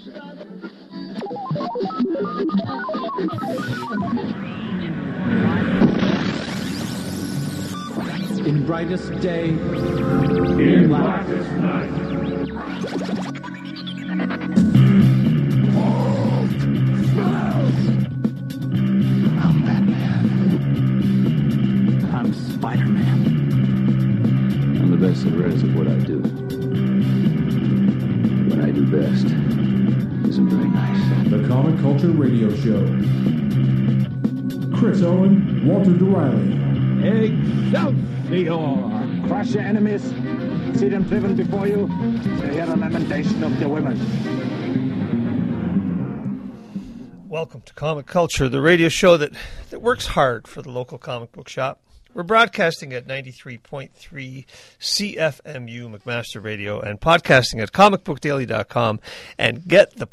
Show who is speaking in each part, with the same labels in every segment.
Speaker 1: In brightest day,
Speaker 2: in blackest night.
Speaker 1: I'm Batman. I'm Spider-Man.
Speaker 3: I'm the best there is at what I do. What I do best isn't very nice.
Speaker 2: The Comic Culture Radio Show. Chris Owen, Walter DeRiley.
Speaker 4: Excelsior! Crush your enemies, see them driven before you, hear the lamentation of their women.
Speaker 5: Welcome to Comic Culture, the radio show that works hard for the local comic book shop. We're broadcasting at 93.3 CFMU McMaster Radio and podcasting at comicbookdaily.com and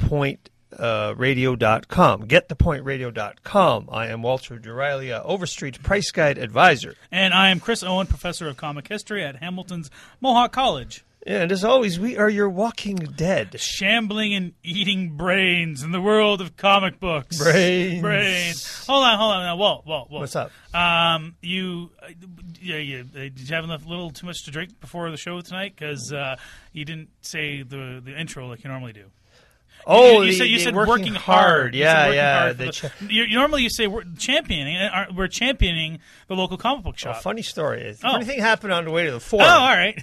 Speaker 5: GetThePointRadio.com. GetThePointRadio.com. I am Walter DeRiley, Overstreet Price Guide Advisor.
Speaker 6: And I am Chris Owen, Professor of Comic History at Hamilton's Mohawk College.
Speaker 5: And as always, we are your walking dead.
Speaker 6: Shambling and eating brains in the world of comic books.
Speaker 5: Brains.
Speaker 6: Hold on. Now, whoa.
Speaker 5: What's up?
Speaker 6: Did you have enough, little too much to drink before the show tonight? Because you didn't say the intro like you normally do.
Speaker 5: Oh,
Speaker 6: you said working hard.
Speaker 5: Yeah.
Speaker 6: Normally you say we're championing. We're championing the local comic book shop.
Speaker 5: Funny story. Funny thing happened on the way to the forum.
Speaker 6: Oh, all right.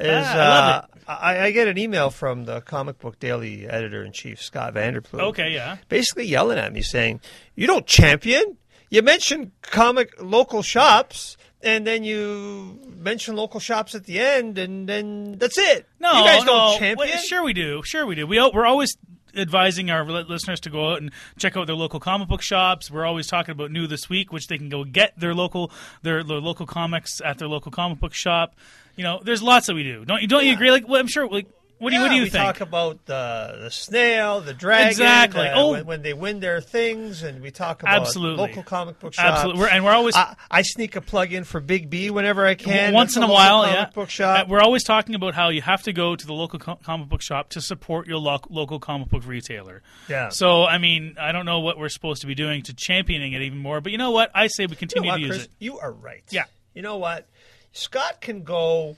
Speaker 5: I love it. I get an email from the Comic Book Daily editor-in-chief, Scott Vanderploeg.
Speaker 6: Okay, yeah.
Speaker 5: Basically yelling at me saying, you don't champion. You mention local shops, and then you mention local shops at the end, and then that's it.
Speaker 6: No,
Speaker 5: you guys don't champion?
Speaker 6: Wait, sure we do. We're always advising our listeners to go out and check out their local comic book shops. We're always talking about New This Week, which they can go get their local comics at their local comic book shop. You know, there's lots that we do. Don't you agree? Like, well, I'm sure. Like, what do you think?
Speaker 5: We talk about the snail, the dragon,
Speaker 6: exactly.
Speaker 5: When they win their things, and we talk about local comic book shops.
Speaker 6: Absolutely, and we're always.
Speaker 5: I sneak a plug in for Big B whenever I can.
Speaker 6: Once in a while,
Speaker 5: comic book shop.
Speaker 6: We're always talking about how you have to go to the local comic book shop to support your local comic book retailer.
Speaker 5: Yeah.
Speaker 6: So, I mean, I don't know what we're supposed to be doing to championing it even more, but you know what? I say we continue to use
Speaker 5: Chris,
Speaker 6: it.
Speaker 5: You are right.
Speaker 6: Yeah.
Speaker 5: You know what? Scott can go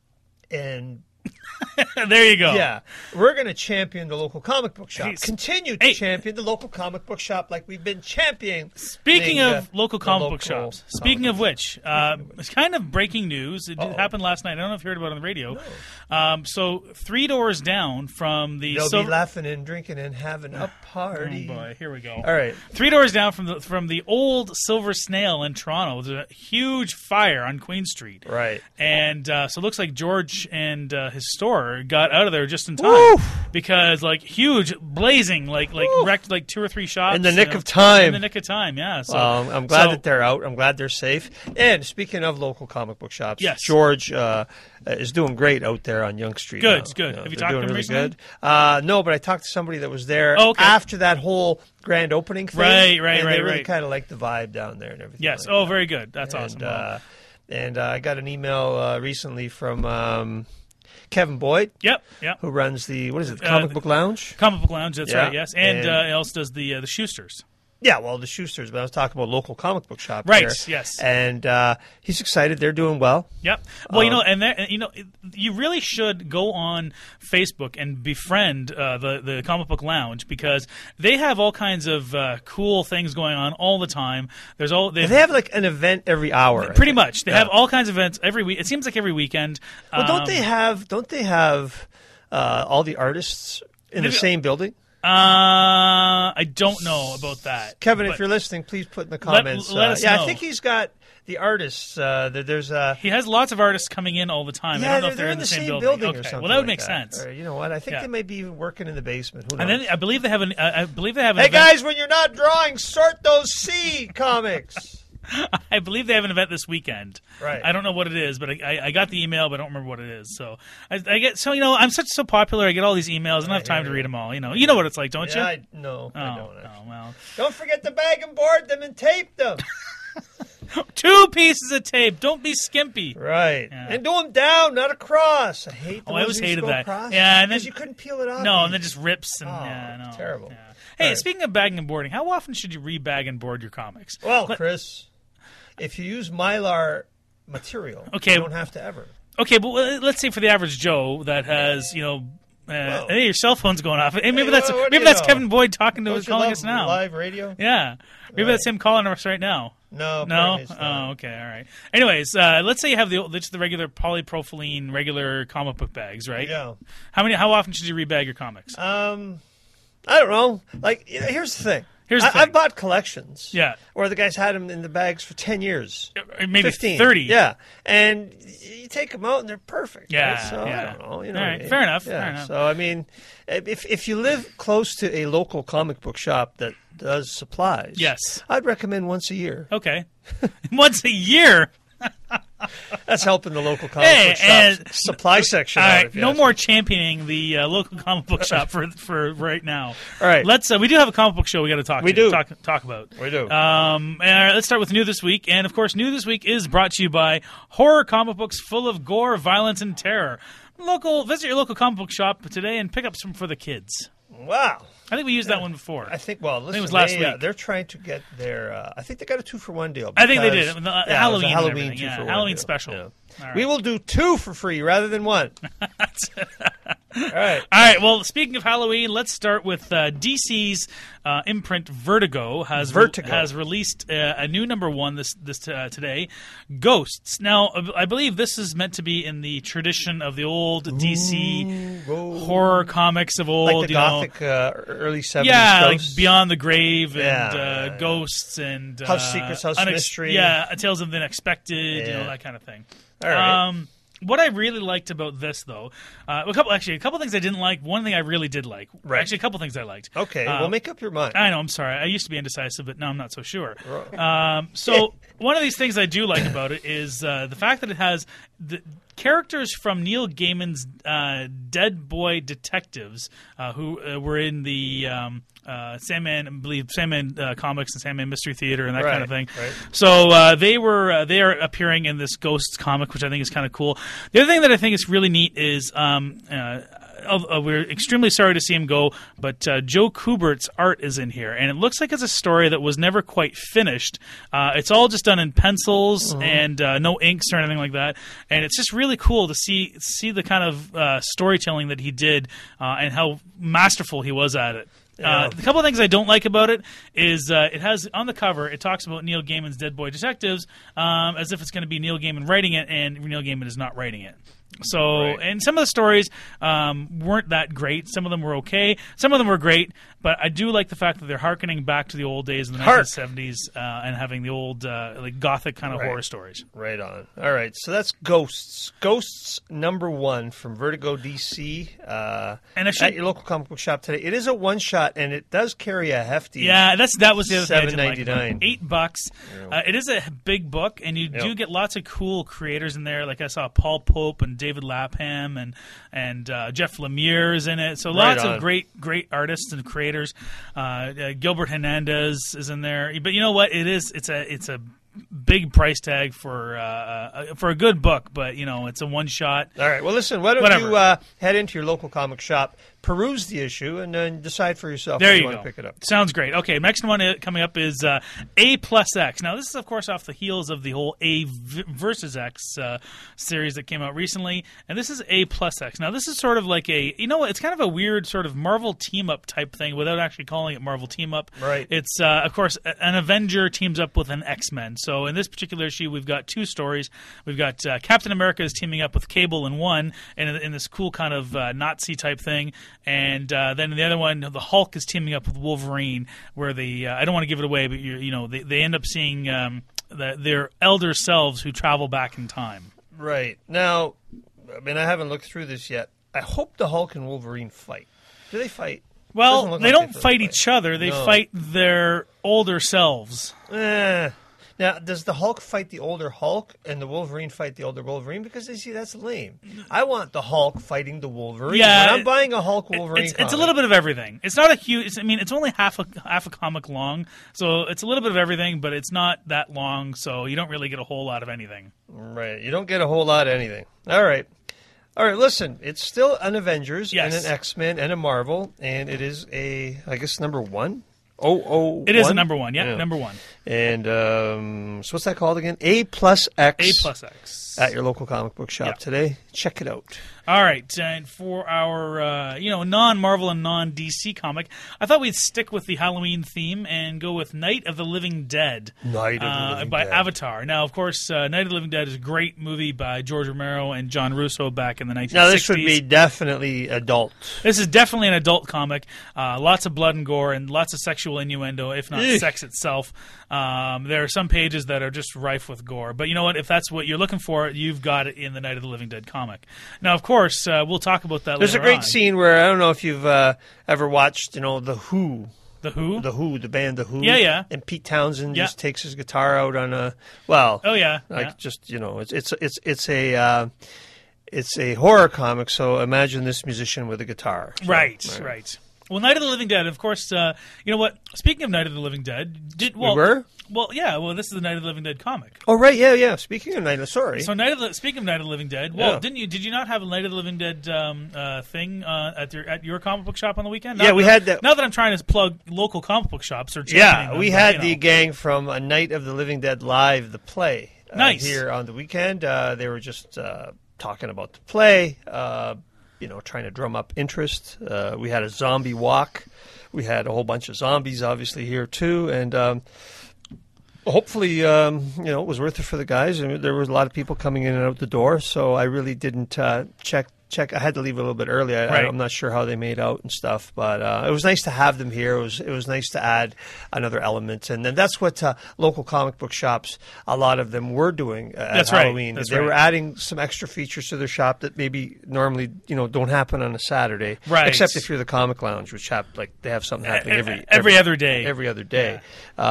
Speaker 5: and.
Speaker 6: There you go.
Speaker 5: Yeah. We're going to champion the local comic book shop. Continue to champion the local comic book shop like we've been championing.
Speaker 6: Speaking of local comic book shops, speaking of which, it's kind of breaking news. It happened last night. I don't know if you heard about it on the radio.
Speaker 5: No.
Speaker 6: So 3 doors down from the...
Speaker 5: They'll be laughing and drinking and having a party.
Speaker 6: Oh, boy. Here we go.
Speaker 5: All right.
Speaker 6: 3 doors down from the old Silver Snail in Toronto. There's a huge fire on Queen Street.
Speaker 5: Right.
Speaker 6: And so it looks like George and his store got out of there just in time.
Speaker 5: Woo!
Speaker 6: Because, like, huge, blazing, wrecked, 2 or 3 shops.
Speaker 5: In the nick of time.
Speaker 6: In the nick of time, yeah. So,
Speaker 5: I'm glad that they're out. I'm glad they're safe. And speaking of local comic book shops,
Speaker 6: yes.
Speaker 5: George is doing great out there on Young Street.
Speaker 6: Good.
Speaker 5: Have
Speaker 6: you talked to him recently?
Speaker 5: Good. No, but I talked to somebody that was there after that whole grand opening thing.
Speaker 6: Right.
Speaker 5: They really kind of liked the vibe down there and everything.
Speaker 6: Yes.
Speaker 5: Like that.
Speaker 6: Very good. That's awesome.
Speaker 5: And I got an email recently from Kevin Boyd.
Speaker 6: Yep.
Speaker 5: Who runs the Comic Book Lounge?
Speaker 6: Comic Book Lounge. That's right. Yes, and he also does the Schusters.
Speaker 5: Yeah, well, the Schusters, but I was talking about local comic book shop.
Speaker 6: Right.
Speaker 5: There.
Speaker 6: Yes.
Speaker 5: And he's excited. They're doing well.
Speaker 6: Yep. Well, you really should go on Facebook and befriend the Comic Book Lounge because they have all kinds of cool things going on all the time. They have
Speaker 5: like an event every hour.
Speaker 6: Pretty much. They have all kinds of events every week. It seems like every weekend.
Speaker 5: Well, don't they have all the artists in the same building?
Speaker 6: I don't know about that.
Speaker 5: Kevin, if you're listening, please put in the comments.
Speaker 6: Let us know.
Speaker 5: I think he's got the artists.
Speaker 6: He has lots of artists coming in all the time.
Speaker 5: Yeah,
Speaker 6: I don't know if they're in the same building
Speaker 5: or something.
Speaker 6: Well, that would make sense.
Speaker 5: Or, you know what? I think they may be even working in the basement. Who knows?
Speaker 6: And then I believe they have an.
Speaker 5: Hey guys, when you're not drawing, sort those C comics.
Speaker 6: I believe they have an event this weekend.
Speaker 5: Right.
Speaker 6: I don't know what it is, but I got the email, but I don't remember what it is. So I get I'm so popular. I get all these emails. I don't have time to read them all. You know what it's like, don't you?
Speaker 5: No, I don't.
Speaker 6: Oh, well.
Speaker 5: Don't forget to bag and board them and tape them.
Speaker 6: 2 pieces of tape. Don't be skimpy.
Speaker 5: Right.
Speaker 6: Yeah.
Speaker 5: And do them down, not across. I hate the
Speaker 6: I
Speaker 5: ones
Speaker 6: always
Speaker 5: that used to
Speaker 6: hated
Speaker 5: go
Speaker 6: that.
Speaker 5: across.
Speaker 6: Yeah, and then
Speaker 5: because you couldn't peel it off.
Speaker 6: No, and then just rips and
Speaker 5: Oh,
Speaker 6: yeah, no,
Speaker 5: terrible.
Speaker 6: Yeah. Hey,
Speaker 5: Right.
Speaker 6: speaking of bagging and boarding, how often should you rebag and board your comics?
Speaker 5: Well, Chris, if you use Mylar material,
Speaker 6: Okay.
Speaker 5: you don't have to ever.
Speaker 6: Okay, but let's say for the average Joe that has, hey, your cell phone's going off. Hey, maybe
Speaker 5: Hey,
Speaker 6: that's
Speaker 5: what do you
Speaker 6: that's
Speaker 5: know?
Speaker 6: Kevin Boyd talking to
Speaker 5: Don't
Speaker 6: us,
Speaker 5: you
Speaker 6: calling
Speaker 5: love
Speaker 6: us now.
Speaker 5: live radio?
Speaker 6: Yeah, maybe
Speaker 5: Right.
Speaker 6: that's him calling us right now.
Speaker 5: No.
Speaker 6: No.
Speaker 5: apparently it's not.
Speaker 6: Oh, okay, all right. Anyways, let's say you have the regular polypropylene regular comic book bags, right?
Speaker 5: Yeah.
Speaker 6: How often should you rebag your comics?
Speaker 5: I don't know. Like, here's the thing.
Speaker 6: Here's the thing.
Speaker 5: I've bought collections.
Speaker 6: Yeah.
Speaker 5: Where the guys had them in the bags for 10 years.
Speaker 6: Maybe
Speaker 5: 15.
Speaker 6: 30.
Speaker 5: Yeah. And you take them out and they're perfect.
Speaker 6: Yeah,
Speaker 5: Right? So
Speaker 6: yeah.
Speaker 5: I don't know. You know
Speaker 6: All
Speaker 5: what
Speaker 6: right,
Speaker 5: I mean?
Speaker 6: fair enough,
Speaker 5: Yeah.
Speaker 6: fair enough.
Speaker 5: So, I mean, if you live close to a local comic book shop that does supplies,
Speaker 6: Yes.
Speaker 5: I'd recommend once a year.
Speaker 6: Okay. Once a year.
Speaker 5: That's helping the local comic
Speaker 6: Hey,
Speaker 5: book shop's
Speaker 6: and-
Speaker 5: supply section.
Speaker 6: All
Speaker 5: out,
Speaker 6: right,
Speaker 5: if you
Speaker 6: no
Speaker 5: ask
Speaker 6: more
Speaker 5: me.
Speaker 6: championing the local comic book shop for right now.
Speaker 5: All right.
Speaker 6: Let's. We do have a comic book show we got to talk.
Speaker 5: We do.
Speaker 6: talk about.
Speaker 5: We do.
Speaker 6: Let's start with New This Week, and of course, New This Week is brought to you by horror comic books full of gore, violence, and terror. Visit your local comic book shop today and pick up some for the kids.
Speaker 5: Wow.
Speaker 6: I think we used that one before.
Speaker 5: I think, well, listen,
Speaker 6: it was last week.
Speaker 5: They're trying to get their, I think they got a 2-for-1 deal.
Speaker 6: I think they
Speaker 5: because-
Speaker 6: did.
Speaker 5: Yeah, it was a
Speaker 6: Halloween and
Speaker 5: Halloween
Speaker 6: everything, yeah,
Speaker 5: 2-for-1
Speaker 6: Halloween
Speaker 5: deal.
Speaker 6: special.
Speaker 5: Yeah.
Speaker 6: All right.
Speaker 5: We will do 2 for free rather than 1. All right.
Speaker 6: All right. Well, speaking of Halloween, let's start with DC's imprint Vertigo has released a new #1 today, Ghosts. Now, I believe this is meant to be in the tradition of the old DC horror comics of old,
Speaker 5: Like the Gothic early 70s
Speaker 6: yeah, like
Speaker 5: ghosts.
Speaker 6: Beyond the Grave and
Speaker 5: Yeah.
Speaker 6: Ghosts and
Speaker 5: House Secrets, House Mystery.
Speaker 6: Yeah, Tales of the Unexpected,
Speaker 5: Yeah.
Speaker 6: that kind of thing.
Speaker 5: All right.
Speaker 6: What I really liked about this, though, a couple things I didn't like. One thing I really did like.
Speaker 5: Right.
Speaker 6: Actually, a couple things I liked.
Speaker 5: Okay, well, make up your mind.
Speaker 6: I know. I'm sorry. I used to be indecisive, but now I'm not so sure. So one of these things I do like about it is the fact that it has the characters from Neil Gaiman's Dead Boy Detectives, who were in the Sandman comics and Sandman Mystery Theater and that kind of thing.
Speaker 5: Right.
Speaker 6: So they are appearing in this Ghosts comic, which I think is kind of cool. The other thing that I think is really neat is we're extremely sorry to see him go, but Joe Kubert's art is in here, and it looks like it's a story that was never quite finished. It's all just done in pencils and no inks or anything like that, and it's just really cool to see the kind of storytelling that he did and how masterful he was at it.
Speaker 5: Yeah.
Speaker 6: The couple of things I don't like about it is it has on the cover, it talks about Neil Gaiman's Dead Boy Detectives as if it's going to be Neil Gaiman writing it, and Neil Gaiman is not writing it. So, and some of the stories weren't that great. Some of them were okay. Some of them were great. But I do like the fact that they're hearkening back to the old days in the 1970s and having the old like gothic kind of horror stories.
Speaker 5: Right on. All right, so that's Ghosts. Ghosts #1 from Vertigo DC.
Speaker 6: And
Speaker 5: at your local comic book shop today. It is a one-shot, and it does carry a hefty.
Speaker 6: Yeah, that was the other thing I didn't like.
Speaker 5: $7.99.
Speaker 6: $8. It is a big book, and you do get lots of cool creators in there. Like I saw Paul Pope and David Lapham and Jeff Lemire is in it. So lots of great artists and creators. Gilbert Hernandez is in there. But you know what? It's a big price tag for a good book, but it's a one shot.
Speaker 5: All right. Well, listen. Why don't you head into your local comic shop, peruse the issue, and then decide for yourself if you want to pick it up.
Speaker 6: Sounds great. Okay, next one coming up is A+X. Now, this is, of course, off the heels of the whole A versus X series that came out recently, and this is A+X. Now, this is sort of like it's kind of a weird sort of Marvel team-up type thing without actually calling it Marvel team-up.
Speaker 5: Right.
Speaker 6: It's, of course, an Avenger teams up with an X-Men. So in this particular issue, we've got 2 stories. We've got Captain America is teaming up with Cable in one, in this cool kind of Nazi-type thing. And then the other one, the Hulk is teaming up with Wolverine, where I don't want to give it away, but they end up seeing their elder selves who travel back in time.
Speaker 5: Right. Now, I mean, I haven't looked through this yet. I hope the Hulk and Wolverine fight. Do they fight?
Speaker 6: Well, they don't fight each other. They fight their older selves.
Speaker 5: Now, does the Hulk fight the older Hulk and the Wolverine fight the older Wolverine? Because they see that's lame. I want the Hulk fighting the Wolverine.
Speaker 6: Yeah,
Speaker 5: when I'm buying a Hulk Wolverine
Speaker 6: it's
Speaker 5: comic,
Speaker 6: a little bit of everything. It's not a huge. It's only half a comic long, so it's a little bit of everything, but it's not that long, so you don't really get a whole lot of anything.
Speaker 5: Right. You don't get a whole lot of anything. All right. Listen, it's still an Avengers and an X-Men and a Marvel, and it is I guess, number 1?
Speaker 6: It is a number 1, number 1.
Speaker 5: And so what's that called again? A+X.
Speaker 6: A+X.
Speaker 5: At your local comic book shop today. Check it out.
Speaker 6: All right, and for our non-Marvel and non-DC comic, I thought we'd stick with the Halloween theme and go with Night of the Living Dead.
Speaker 5: Night of the Living
Speaker 6: by
Speaker 5: Dead.
Speaker 6: Avatar. Now, of course, Night of the Living Dead is a great movie by George Romero and John Russo back in the 1960s.
Speaker 5: Now, this would be definitely adult.
Speaker 6: This is definitely an adult comic. Lots of blood and gore and lots of sexual innuendo, if not sex itself. There are some pages that are just rife with gore. But you know what? If that's what you're looking for, you've got it in the Night of the Living Dead comic. Now, of course, we'll talk about that
Speaker 5: There's
Speaker 6: later
Speaker 5: a great
Speaker 6: on.
Speaker 5: scene where, I don't know if you've ever watched, The Who.
Speaker 6: The Who?
Speaker 5: The Who, the band The Who.
Speaker 6: Yeah.
Speaker 5: And Pete Townsend just takes his guitar out on a, it's a horror comic, so imagine this musician with a guitar. So,
Speaker 6: Right. Well, Night of the Living Dead, of course, you know what? Speaking of Night of the Living Dead...
Speaker 5: we were?
Speaker 6: Well, yeah, this is the Night of the Living Dead comic.
Speaker 5: Oh, right, yeah. Speaking of Night of... Sorry.
Speaker 6: So, speaking of Night of the Living Dead, did you not have a Night of the Living Dead thing at your comic book shop on the weekend?
Speaker 5: We had that.
Speaker 6: Now that I'm trying to plug local comic book shops or
Speaker 5: we had the gang from A Night of the Living Dead Live, the play.
Speaker 6: Nice.
Speaker 5: Here on the weekend. They were just talking about the play, trying to drum up interest. We had a zombie walk. We had a whole bunch of zombies, obviously, here, too. And hopefully, it was worth it for the guys. I mean, there was a lot of people coming in and out the door, so I really didn't check. I had to leave a little bit early. I'm not sure how they made out and stuff, but it was nice to have them here. It was nice to add another element, and then that's what local comic book shops, a lot of them were doing at Halloween. They were adding some extra features to their shop that maybe normally don't happen on a Saturday,
Speaker 6: right?
Speaker 5: Except if you're the Comic Lounge, which they have something happening
Speaker 6: every other day.
Speaker 5: Every other day.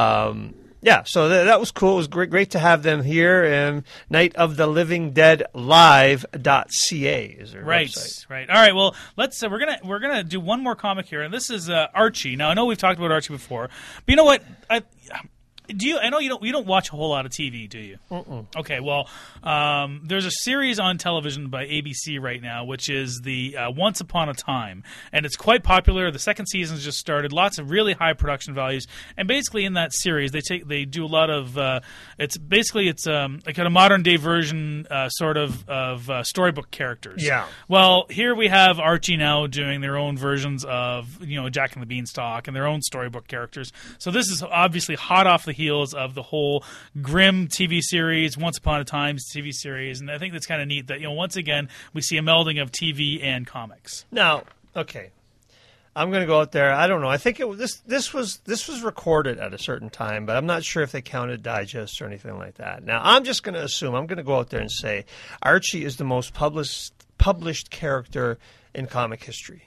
Speaker 5: So that was cool. It was great to have them here. And Night of the Living Dead Live.ca is their website.
Speaker 6: Right. All right. Well, let's we're gonna do one more comic here, and this is Archie. Now I know we've talked about Archie before, but you know what? I know you don't watch a whole lot of TV, do you? Okay, well, there's a series on television by ABC right now, which is the Once Upon a Time, and it's quite popular. The second season's just started. Lots of really high production values, and basically in that series, they do a lot of. It's like a modern day version, sort of storybook characters.
Speaker 5: Yeah.
Speaker 6: Well, here we have Archie now doing their own versions of Jack and the Beanstalk and their own storybook characters. So this is obviously hot off the heels of the whole Grimm TV series, Once Upon a Time TV series, and I think that's kind of neat that once again we see a melding of TV and comics.
Speaker 5: Now, okay, I'm going to go out there. I don't know. I think this was recorded at a certain time, but I'm not sure if they counted digests or anything like that. Now, I'm just going to assume. I'm going to go out there and say Archie is the most published character in comic history.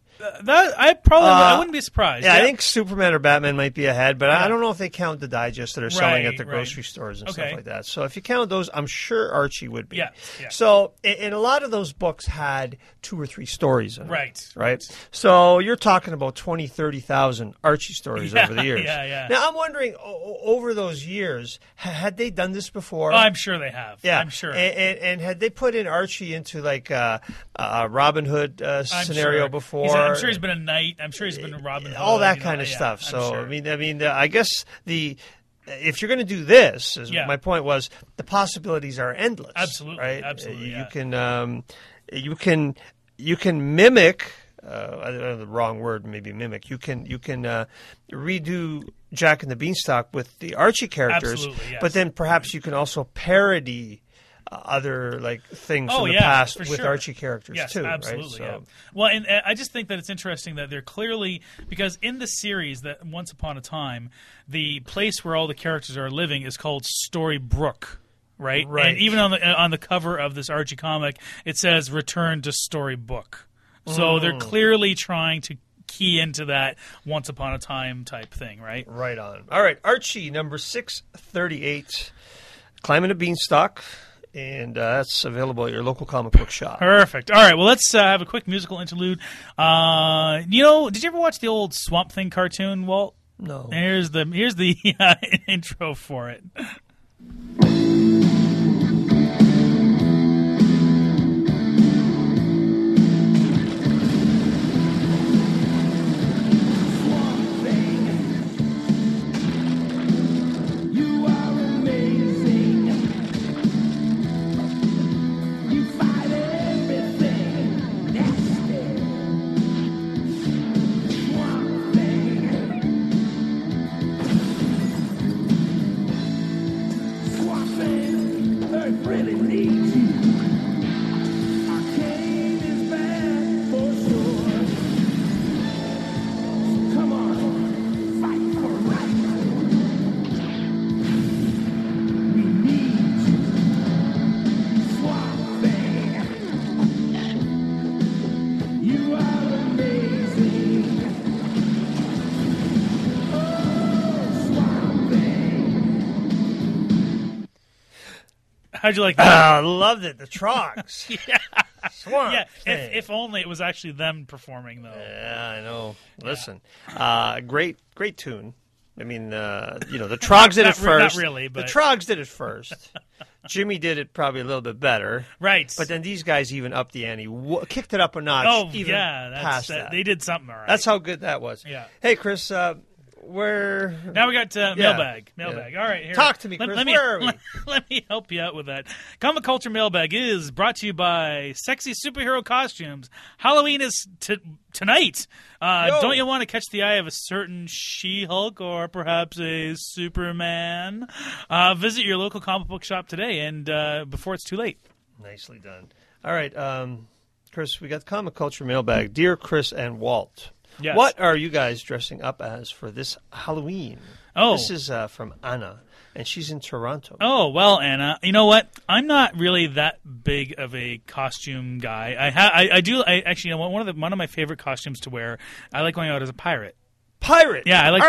Speaker 6: I wouldn't be surprised.
Speaker 5: Yeah, I think Superman or Batman might be ahead, but I don't know if they count the digests that are selling at the grocery stores and stuff like that. So if you count those, I'm sure Archie would be.
Speaker 6: Yeah.
Speaker 5: So, and a lot of those books had 2 or 3 stories in them.
Speaker 6: Right.
Speaker 5: So you're talking about 20, 30,000 Archie stories over the years.
Speaker 6: Yeah.
Speaker 5: Now, I'm wondering, over those years, had they done this before?
Speaker 6: Oh, I'm sure they have.
Speaker 5: Yeah.
Speaker 6: I'm sure.
Speaker 5: And had they put in Archie into like a Robin Hood scenario before?
Speaker 6: I'm sure he's been a knight. I'm sure he's been a Robin Hood.
Speaker 5: All that kind of stuff. So
Speaker 6: sure.
Speaker 5: I mean, I guess if you're going to do this, my point was, the possibilities are endless.
Speaker 6: Absolutely,
Speaker 5: right?
Speaker 6: absolutely.
Speaker 5: You can mimic. I don't know the wrong word, maybe mimic. You can redo Jack and the Beanstalk with the Archie characters,
Speaker 6: absolutely, yes.
Speaker 5: But then perhaps you can also parody other things from the past with Archie characters too.
Speaker 6: Absolutely,
Speaker 5: right?
Speaker 6: Yeah. Well, and I just think that it's interesting that they're clearly, because in the series that Once Upon a Time, the place where all the characters are living is called Storybrooke. Right. And even on the cover of this Archie comic, it says "Return to Storybook." So they're clearly trying to key into that once upon a time type thing, right?
Speaker 5: Right on. All right, Archie, number 638, Climbing a Beanstalk, and that's available at your local comic book shop.
Speaker 6: Perfect. All right, well, let's have a quick musical interlude. Did you ever watch the old Swamp Thing cartoon, Walt?
Speaker 5: No.
Speaker 6: Here's the intro for it. How'd you like that?
Speaker 5: I loved it. The Trogs.
Speaker 6: Yeah.
Speaker 5: Swamp
Speaker 6: Yeah,
Speaker 5: Thing.
Speaker 6: if only it was actually them performing, though.
Speaker 5: Yeah, I know. Listen, great tune. I mean, the Trogs did it first.
Speaker 6: Not really, but
Speaker 5: the Trogs did it first. Jimmy did it probably a little bit better.
Speaker 6: Right.
Speaker 5: But then these guys even upped the ante, kicked it up a notch.
Speaker 6: Oh,
Speaker 5: even
Speaker 6: yeah.
Speaker 5: past that.
Speaker 6: They did something all right.
Speaker 5: That's how good that was.
Speaker 6: Yeah.
Speaker 5: Hey, Chris, where...
Speaker 6: Now we got mailbag. Mailbag.
Speaker 5: Yeah.
Speaker 6: All right. Here.
Speaker 5: Talk to me, Chris. Where are we?
Speaker 6: Let me help you out with that. Comic Culture Mailbag is brought to you by Sexy Superhero Costumes. Halloween is tonight. Don't you want to catch the eye of a certain She-Hulk or perhaps a Superman? Visit your local comic book shop today and before it's too late.
Speaker 5: Nicely done. All right, Chris, we got the Comic Culture Mailbag. Dear Chris and Walt,
Speaker 6: Yes.
Speaker 5: what are you guys dressing up as for this Halloween?
Speaker 6: Oh.
Speaker 5: This is from Anna, and she's in Toronto.
Speaker 6: Oh, well, Anna, you know what? I'm not really that big of a costume guy. I actually, you know, one of my favorite costumes to wear, I like going out as a pirate.
Speaker 5: Pirate!
Speaker 6: Yeah, I like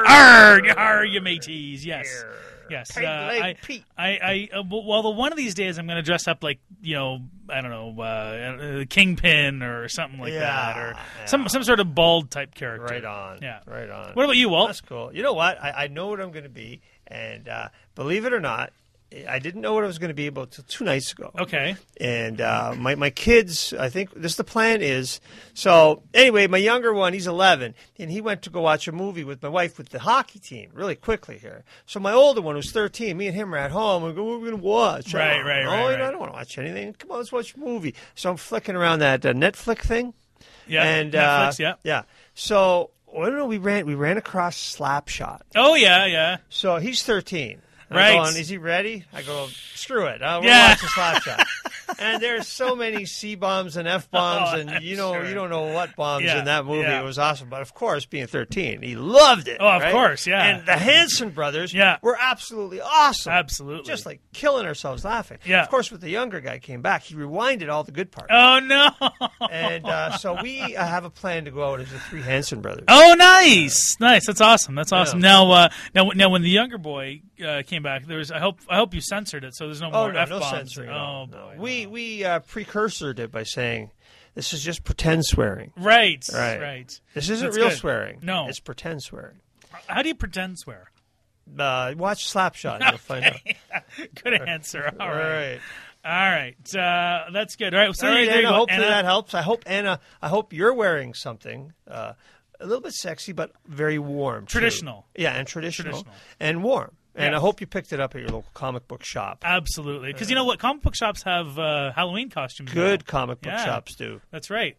Speaker 5: Arr!
Speaker 6: you mateys, yes.
Speaker 5: Arr.
Speaker 6: Yes,
Speaker 5: Peg-leg Pete.
Speaker 6: well, one of these days I'm going to dress up like, you know, I don't know, Kingpin or something like that, or some sort of bald type character.
Speaker 5: Right on.
Speaker 6: Yeah.
Speaker 5: Right on.
Speaker 6: What about you, Walt?
Speaker 5: That's cool. You know what? I know what I'm going to be, and believe it or not, I didn't know what I was going to be about until 2 nights ago.
Speaker 6: Okay.
Speaker 5: And my kids, I think the plan is. So anyway, my younger one, he's 11, and he went to go watch a movie with my wife with the hockey team really quickly here. So my older one, who's 13, me and him are at home. We go, what are we going to watch?
Speaker 6: Right.
Speaker 5: I don't want to watch anything. Come on, let's watch a movie. So I'm flicking around that Netflix thing.
Speaker 6: Yeah.
Speaker 5: And
Speaker 6: Netflix, yeah.
Speaker 5: Yeah. So I don't know. We ran across Slapshot.
Speaker 6: Oh yeah.
Speaker 5: So he's 13. I'm
Speaker 6: Right.
Speaker 5: going, is he ready? I go, screw it. We're
Speaker 6: Yeah.
Speaker 5: watching Slapshot. And there's so many C-bombs and F-bombs,
Speaker 6: Oh,
Speaker 5: and
Speaker 6: I'm
Speaker 5: you
Speaker 6: sure.
Speaker 5: don't know what bombs
Speaker 6: Yeah,
Speaker 5: in that movie.
Speaker 6: yeah.
Speaker 5: It was awesome. But of course, being 13, he loved it.
Speaker 6: Oh, of
Speaker 5: right?
Speaker 6: course, yeah.
Speaker 5: And the Hanson brothers
Speaker 6: Yeah.
Speaker 5: were absolutely awesome.
Speaker 6: Absolutely.
Speaker 5: Just like killing ourselves laughing.
Speaker 6: Yeah.
Speaker 5: Of course, with the younger guy came back, he rewinded all the good parts.
Speaker 6: Oh no.
Speaker 5: And so we have a plan to go out as the three Hanson brothers.
Speaker 6: Oh, nice. That's awesome.
Speaker 5: Yeah.
Speaker 6: Now, when the younger boy came back, there was. I hope you censored it, so there's no
Speaker 5: Oh,
Speaker 6: more
Speaker 5: no,
Speaker 6: F-bombs.
Speaker 5: no censoring.
Speaker 6: Oh,
Speaker 5: No.
Speaker 6: boy.
Speaker 5: We precursored it by saying this is just pretend swearing.
Speaker 6: Right.
Speaker 5: This isn't
Speaker 6: That's
Speaker 5: real
Speaker 6: good.
Speaker 5: swearing.
Speaker 6: No.
Speaker 5: It's pretend swearing.
Speaker 6: How do you pretend swear?
Speaker 5: Watch Slapshot. You'll find out.
Speaker 6: Good answer. All right.
Speaker 5: All
Speaker 6: All right. That's good. All right. So
Speaker 5: right,
Speaker 6: there you
Speaker 5: Anna,
Speaker 6: go.
Speaker 5: hopefully
Speaker 6: Anna.
Speaker 5: that helps. I hope you're wearing something a little bit sexy, but very warm. too.
Speaker 6: Traditional.
Speaker 5: Yeah, and traditional.
Speaker 6: Traditional.
Speaker 5: And warm. And
Speaker 6: Yeah.
Speaker 5: I hope you picked it up at your local comic book shop.
Speaker 6: Absolutely. Because you know what? Comic book shops have Halloween costumes.
Speaker 5: Good
Speaker 6: now.
Speaker 5: comic book
Speaker 6: Yeah.
Speaker 5: shops do.
Speaker 6: That's right.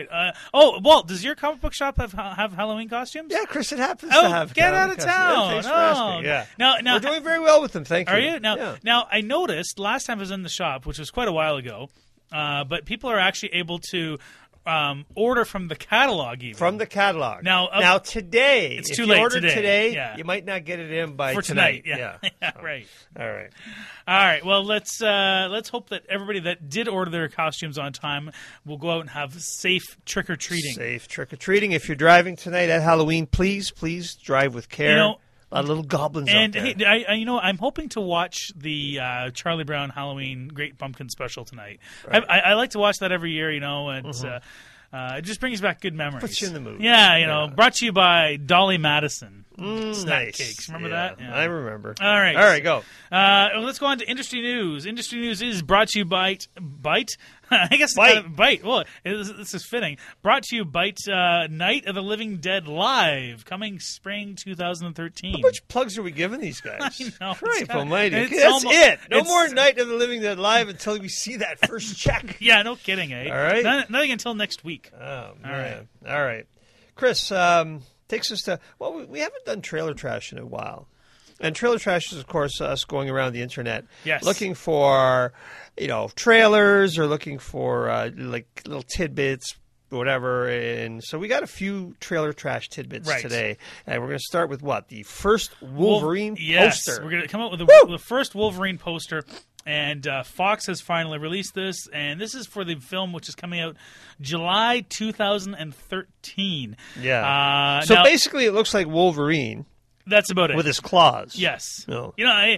Speaker 6: Walt, does your comic book shop have Halloween costumes?
Speaker 5: Yeah, Chris, it happens
Speaker 6: Oh,
Speaker 5: to have.
Speaker 6: get out
Speaker 5: comic
Speaker 6: of
Speaker 5: costumes.
Speaker 6: town.
Speaker 5: Yeah, thanks for
Speaker 6: Oh.
Speaker 5: asking. Yeah.
Speaker 6: Now,
Speaker 5: We're doing very well with them. Thank you.
Speaker 6: Are you?
Speaker 5: Yeah.
Speaker 6: Now, I noticed last time I was in the shop, which was quite a while ago, but people are actually able to order from the catalog even.
Speaker 5: From the catalog.
Speaker 6: Now,
Speaker 5: today,
Speaker 6: it's
Speaker 5: if
Speaker 6: too
Speaker 5: you
Speaker 6: late
Speaker 5: order
Speaker 6: today. Yeah.
Speaker 5: you might not get it in by
Speaker 6: for
Speaker 5: tonight.
Speaker 6: Yeah. Right.
Speaker 5: All right.
Speaker 6: All right. Well, let's hope that everybody that did order their costumes on time will go out and have safe trick or treating.
Speaker 5: Safe trick or treating. If you're driving tonight at Halloween, please drive with care. A lot of little goblins out there.
Speaker 6: And hey, I'm hoping to watch the Charlie Brown Halloween Great Pumpkin Special tonight.
Speaker 5: Right.
Speaker 6: I like to watch that every year, and it just brings back good memories.
Speaker 5: Puts you in the mood.
Speaker 6: Yeah, brought to you by Dolly Madison. Snack
Speaker 5: Nice.
Speaker 6: cakes. Remember that? Yeah.
Speaker 5: I remember.
Speaker 6: All right.
Speaker 5: All right, go.
Speaker 6: Let's go on to industry news. Industry news is brought to you by Bite. I guess Bite. Well, this is fitting. Brought to you by Night of the Living Dead Live, coming spring 2013.
Speaker 5: How much plugs are we giving these guys?
Speaker 6: I know.
Speaker 5: Christ almighty.
Speaker 6: It's
Speaker 5: That's
Speaker 6: almost-
Speaker 5: it. No
Speaker 6: it's-
Speaker 5: more Night of the Living Dead Live until we see that first check.
Speaker 6: Yeah, no kidding, eh?
Speaker 5: All right.
Speaker 6: Nothing until next week.
Speaker 5: Oh, man. All right. Chris, takes us to, we haven't done Trailer Trash in a while. And Trailer Trash is, of course, us going around the internet looking for, trailers or looking for, like, little tidbits, whatever. And so we got a few Trailer Trash tidbits today. And we're going to start with what? The first Wolverine poster.
Speaker 6: We're going to come up with the first Wolverine poster. And Fox has finally released this, and this is for the film which is coming out July 2013.
Speaker 5: Yeah. So basically it looks like Wolverine.
Speaker 6: That's about it.
Speaker 5: With his claws.
Speaker 6: Yes.
Speaker 5: No.
Speaker 6: I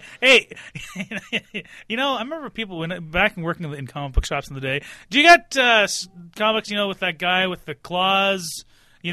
Speaker 6: remember people back in working in comic book shops in the day. Do you got comics, with that guy with the claws? Is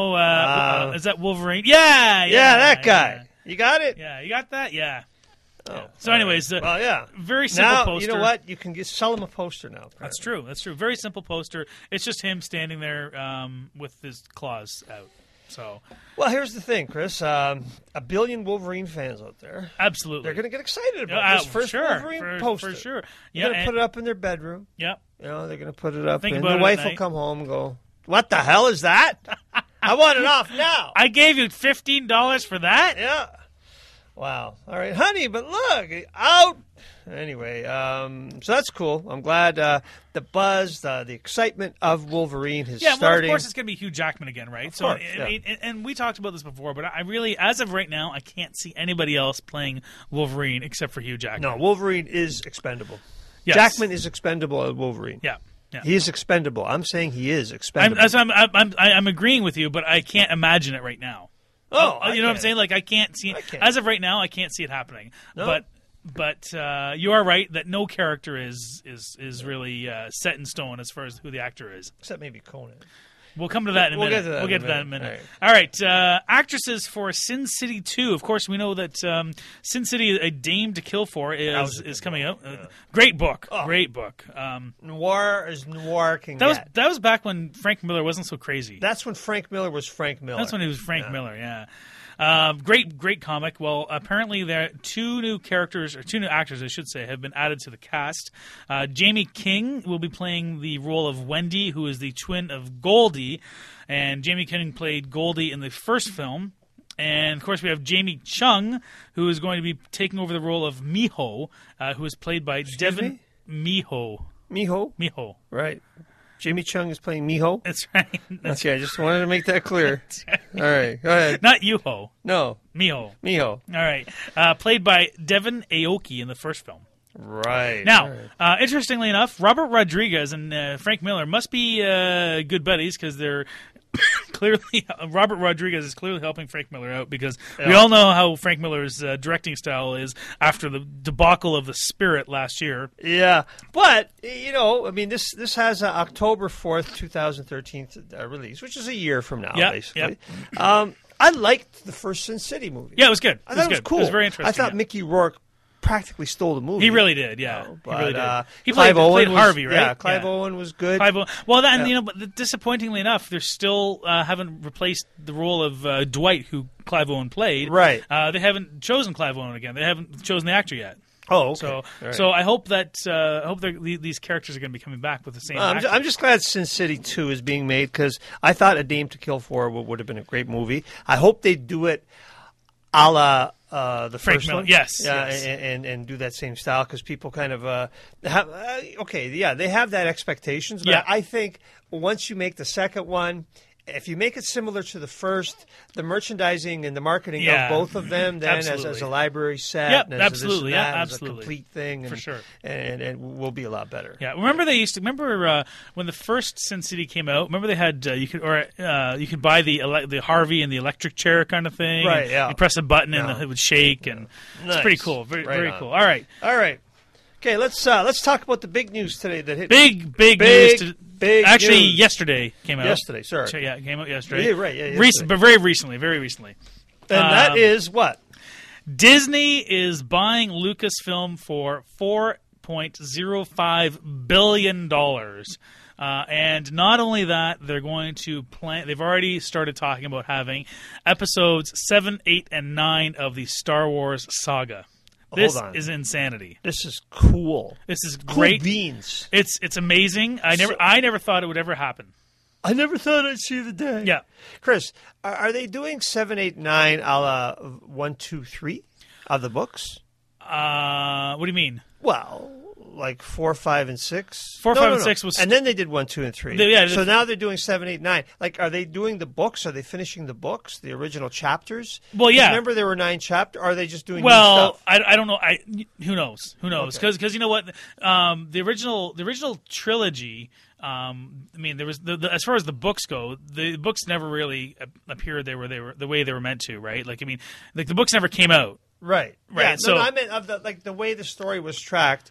Speaker 6: that Wolverine? Yeah,
Speaker 5: that guy.
Speaker 6: Yeah.
Speaker 5: You got it?
Speaker 6: Yeah, you got that? Yeah.
Speaker 5: Oh,
Speaker 6: so anyways, very simple
Speaker 5: now,
Speaker 6: poster.
Speaker 5: You know what? You can sell him a poster now. Apparently.
Speaker 6: That's true. Very simple poster. It's just him standing there with his claws out. So,
Speaker 5: well, here's the thing, Chris. A billion Wolverine fans out there.
Speaker 6: Absolutely.
Speaker 5: They're going to get excited about this first Wolverine poster.
Speaker 6: For sure.
Speaker 5: They're going to put it up in their bedroom.
Speaker 6: Yeah.
Speaker 5: They're going to put it up.
Speaker 6: Think
Speaker 5: and
Speaker 6: about
Speaker 5: the
Speaker 6: it
Speaker 5: wife
Speaker 6: at
Speaker 5: will
Speaker 6: night.
Speaker 5: come home and go, "What the hell is that? I want it off now."
Speaker 6: I gave you $15 for that?
Speaker 5: Yeah. Wow. All right, honey, but look, out. Anyway, so that's cool. I'm glad the buzz, the excitement of Wolverine is starting.
Speaker 6: Well, of course it's going to be Hugh Jackman again, right?
Speaker 5: Of course,
Speaker 6: and we talked about this before, but I really, as of right now, I can't see anybody else playing Wolverine except for Hugh Jackman.
Speaker 5: No, Wolverine is expendable.
Speaker 6: Yes.
Speaker 5: Jackman is expendable as Wolverine.
Speaker 6: Yeah.
Speaker 5: He is expendable. I'm saying he is expendable.
Speaker 6: I'm agreeing with you, but I can't imagine it right now. You know what I'm saying? Like I can't see it. As of right now, I can't see it happening.
Speaker 5: No.
Speaker 6: But you are right that no character is really set in stone as far as who the actor is.
Speaker 5: Except maybe Conan.
Speaker 6: We'll come to that in a minute.
Speaker 5: We'll get to that
Speaker 6: in a minute. All right. Actresses for Sin City 2. Of course, we know that Sin City, A Dame to Kill For is coming out. Great book.
Speaker 5: Oh.
Speaker 6: Great book.
Speaker 5: Noir as noir can
Speaker 6: get. That was back when Frank Miller wasn't so crazy.
Speaker 5: That's when Frank Miller was Frank Miller.
Speaker 6: That's when he was Frank Miller, yeah. Great comic. Well, apparently there are two new actors, I should say, have been added to the cast. Jamie King will be playing the role of Wendy, who is the twin of Goldie, and Jamie King played Goldie in the first film. And, of course, we have Jamie Chung, who is going to be taking over the role of Miho, who is played by Devin Miho. Miho.
Speaker 5: Right. Jamie Chung is playing Miho?
Speaker 6: That's right.
Speaker 5: Okay, I just wanted to make that clear. Right. All right, go ahead.
Speaker 6: Not Yuho.
Speaker 5: No.
Speaker 6: Miho.
Speaker 5: All
Speaker 6: right. Played by Devin Aoki in the first film.
Speaker 5: Right.
Speaker 6: Now, interestingly enough, Robert Rodriguez and Frank Miller must be good buddies because they're clearly Robert Rodriguez is clearly helping Frank Miller out because we all know how Frank Miller's directing style is after the debacle of The Spirit last year.
Speaker 5: Yeah, but this has October 4th, 2013 release, which is a year from now, basically. Yep. I liked the first Sin City movie.
Speaker 6: Yeah, it was good.
Speaker 5: I thought it was cool.
Speaker 6: It was very interesting.
Speaker 5: I thought Mickey Rourke practically stole the movie.
Speaker 6: He really did, yeah.
Speaker 5: But,
Speaker 6: he really did. He
Speaker 5: played
Speaker 6: Harvey, right?
Speaker 5: Yeah, Clive Owen was good.
Speaker 6: But disappointingly enough, they still haven't replaced the role of Dwight, who Clive Owen played.
Speaker 5: Right.
Speaker 6: They haven't chosen Clive Owen again. They haven't chosen the actor yet.
Speaker 5: Oh, okay.
Speaker 6: So I hope that these characters are going to be coming back with the same actors.
Speaker 5: I'm just glad Sin City 2 is being made because I thought A Dame to Kill For would have been a great movie. I hope they do it a la the
Speaker 6: Frank
Speaker 5: first
Speaker 6: Miller,
Speaker 5: one.
Speaker 6: yes,
Speaker 5: Yeah,
Speaker 6: yes.
Speaker 5: and do that same style because people kind of have they have that expectations. But
Speaker 6: Yeah.
Speaker 5: I think once you make the second one, if you make it similar to the first, the merchandising and the marketing
Speaker 6: Yeah.
Speaker 5: of both of them, then as
Speaker 6: Absolutely.
Speaker 5: a library set,
Speaker 6: Yep,
Speaker 5: and as
Speaker 6: absolutely,
Speaker 5: this and
Speaker 6: yeah,
Speaker 5: that,
Speaker 6: absolutely.
Speaker 5: as a complete thing, and,
Speaker 6: For sure.
Speaker 5: and will be a lot better.
Speaker 6: Yeah, remember when the first Sin City came out? Remember they had you could buy the Harvey and the electric chair kind of thing.
Speaker 5: Right,
Speaker 6: and
Speaker 5: yeah.
Speaker 6: You press a button
Speaker 5: Yeah.
Speaker 6: and it would shake, and
Speaker 5: Nice.
Speaker 6: it's pretty cool. Very
Speaker 5: Right
Speaker 6: very
Speaker 5: on.
Speaker 6: cool. All right,
Speaker 5: All right. Okay, let's talk about the big news today that hit.
Speaker 6: big
Speaker 5: Big,
Speaker 6: news.
Speaker 5: big
Speaker 6: Actually,
Speaker 5: news.
Speaker 6: yesterday came out.
Speaker 5: Yesterday, sorry.
Speaker 6: So, yeah, it came out yesterday.
Speaker 5: Yeah, right, yeah, yesterday.
Speaker 6: But very recently.
Speaker 5: And that is what?
Speaker 6: Disney is buying Lucasfilm for $4.05 billion. And not only that, they're going to they've already started talking about having episodes 7, 8, and 9 of the Star Wars saga. This
Speaker 5: Hold on.
Speaker 6: is insanity.
Speaker 5: This is cool.
Speaker 6: This is
Speaker 5: Cool
Speaker 6: great.
Speaker 5: beans.
Speaker 6: It's amazing. I never thought it would ever happen.
Speaker 5: I never thought I'd see the day.
Speaker 6: Yeah.
Speaker 5: Chris, are they doing 7, 8, 9 a la 1, 2, 3 of the books?
Speaker 6: What do you mean?
Speaker 5: Well, like 4, 5, and 6.
Speaker 6: 4, 5, and 6 was-
Speaker 5: and then they did 1, 2, and 3. So now they're doing 7, 8, 9. Like, are they doing the books? Are they finishing the books, the original chapters?
Speaker 6: Well, yeah.
Speaker 5: 'Cause remember there were 9 chapters. Are they just doing new
Speaker 6: Well,
Speaker 5: stuff?
Speaker 6: I don't know. Who knows?
Speaker 5: Okay.
Speaker 6: Because you know what? The original trilogy. I mean, there was as far as the books go, the books never really appeared. They were the way they were meant to, right? Like, I mean, like the books never came out.
Speaker 5: Right.
Speaker 6: Right,
Speaker 5: Yeah,
Speaker 6: so-
Speaker 5: no, I meant of the way the story was tracked.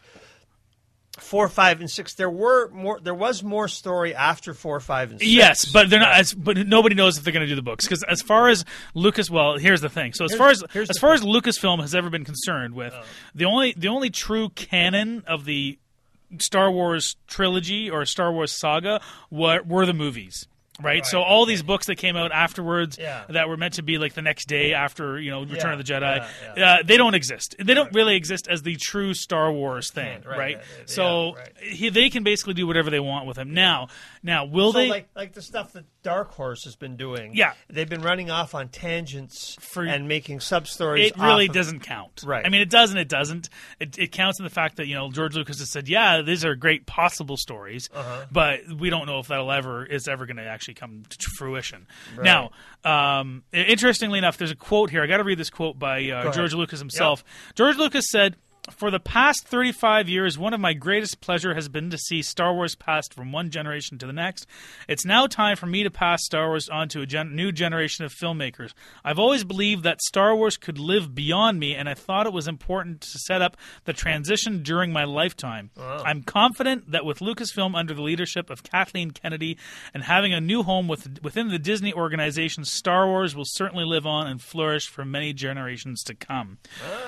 Speaker 5: 4, 5, and 6. There was more story after 4, 5, and 6.
Speaker 6: Yes, but they're not. But nobody knows if they're going to do the books because as far as Lucas, well, here's the thing. So as far as Lucasfilm has ever been concerned with, the only true canon of the Star Wars trilogy or Star Wars saga were the movies. Right, so all these books that came out afterwards that were meant to be like the next day after Return of the Jedi, they don't exist. They don't really exist as the true Star Wars thing, right? So they can basically do whatever they want with them. Now will
Speaker 5: So
Speaker 6: they?
Speaker 5: like the stuff that Dark Horse has been doing?
Speaker 6: Yeah.
Speaker 5: They've been running off on tangents and making sub stories.
Speaker 6: It really doesn't count.
Speaker 5: Right.
Speaker 6: I mean, it does and it doesn't. It counts in the fact that George Lucas has said, yeah, these are great possible stories, but we don't know if that is ever going to actually come to fruition. Right. Now, interestingly enough, there's a quote here. I got to read this quote by George Lucas himself. Yep. George Lucas said, "For the past 35 years, one of my greatest pleasure has been to see Star Wars passed from one generation to the next. It's now time for me to pass Star Wars on to a new generation of filmmakers. I've always believed that Star Wars could live beyond me, and I thought it was important to set up the transition during my lifetime. Wow. I'm confident that with Lucasfilm under the leadership of Kathleen Kennedy and having a new home within the Disney organization, Star Wars will certainly live on and flourish for many generations to come."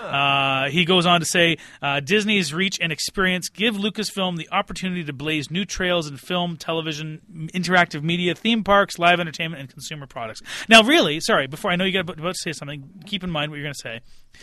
Speaker 6: He goes on to say, Disney's reach and experience give Lucasfilm the opportunity to blaze new trails in film, television, interactive media, theme parks, live entertainment, and consumer products. Now, really, sorry, before I know you're about to say something, keep in mind what you're going to say.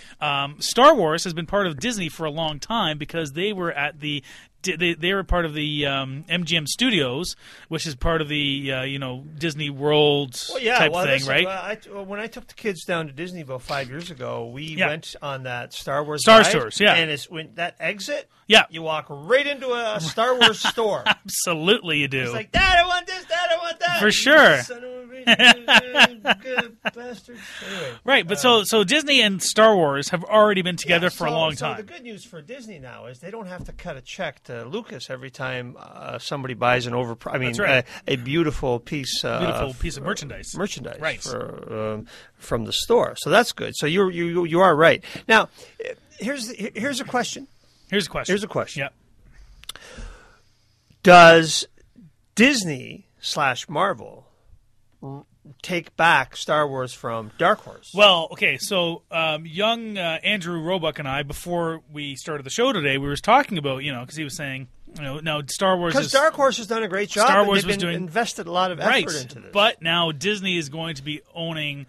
Speaker 6: Star Wars has been part of Disney for a long time because they were at the they were part of the MGM Studios, which is part of the Disney World type thing,
Speaker 5: listen,
Speaker 6: right?
Speaker 5: When I took the kids down to Disney about 5 years ago, we went on that Star Wars
Speaker 6: Star
Speaker 5: ride,
Speaker 6: Tours, yeah.
Speaker 5: And it's when that exit,
Speaker 6: you
Speaker 5: walk right into a Star Wars store.
Speaker 6: Absolutely, you do.
Speaker 5: It's like, Dad, I want this. Dad, I want that.
Speaker 6: For sure.
Speaker 5: Son of a good bastard. Anyway,
Speaker 6: right, but so Disney and Star Wars have already been together for a long time.
Speaker 5: So the good news for Disney now is they don't have to cut a check to Lucas every time somebody buys an a beautiful piece
Speaker 6: of merchandise.
Speaker 5: Right. From the store. So that's good. So you are right. Now, here's a question.
Speaker 6: Here's a question.
Speaker 5: Yeah. Does Disney / Marvel take back Star Wars from Dark Horse?
Speaker 6: Well, okay, so young Andrew Roebuck and I, before we started the show today, we were talking about, because he was saying, now Star Wars
Speaker 5: because Dark Horse has done a great job.
Speaker 6: Star Wars
Speaker 5: invested a lot of effort into this.
Speaker 6: But now Disney is going to be owning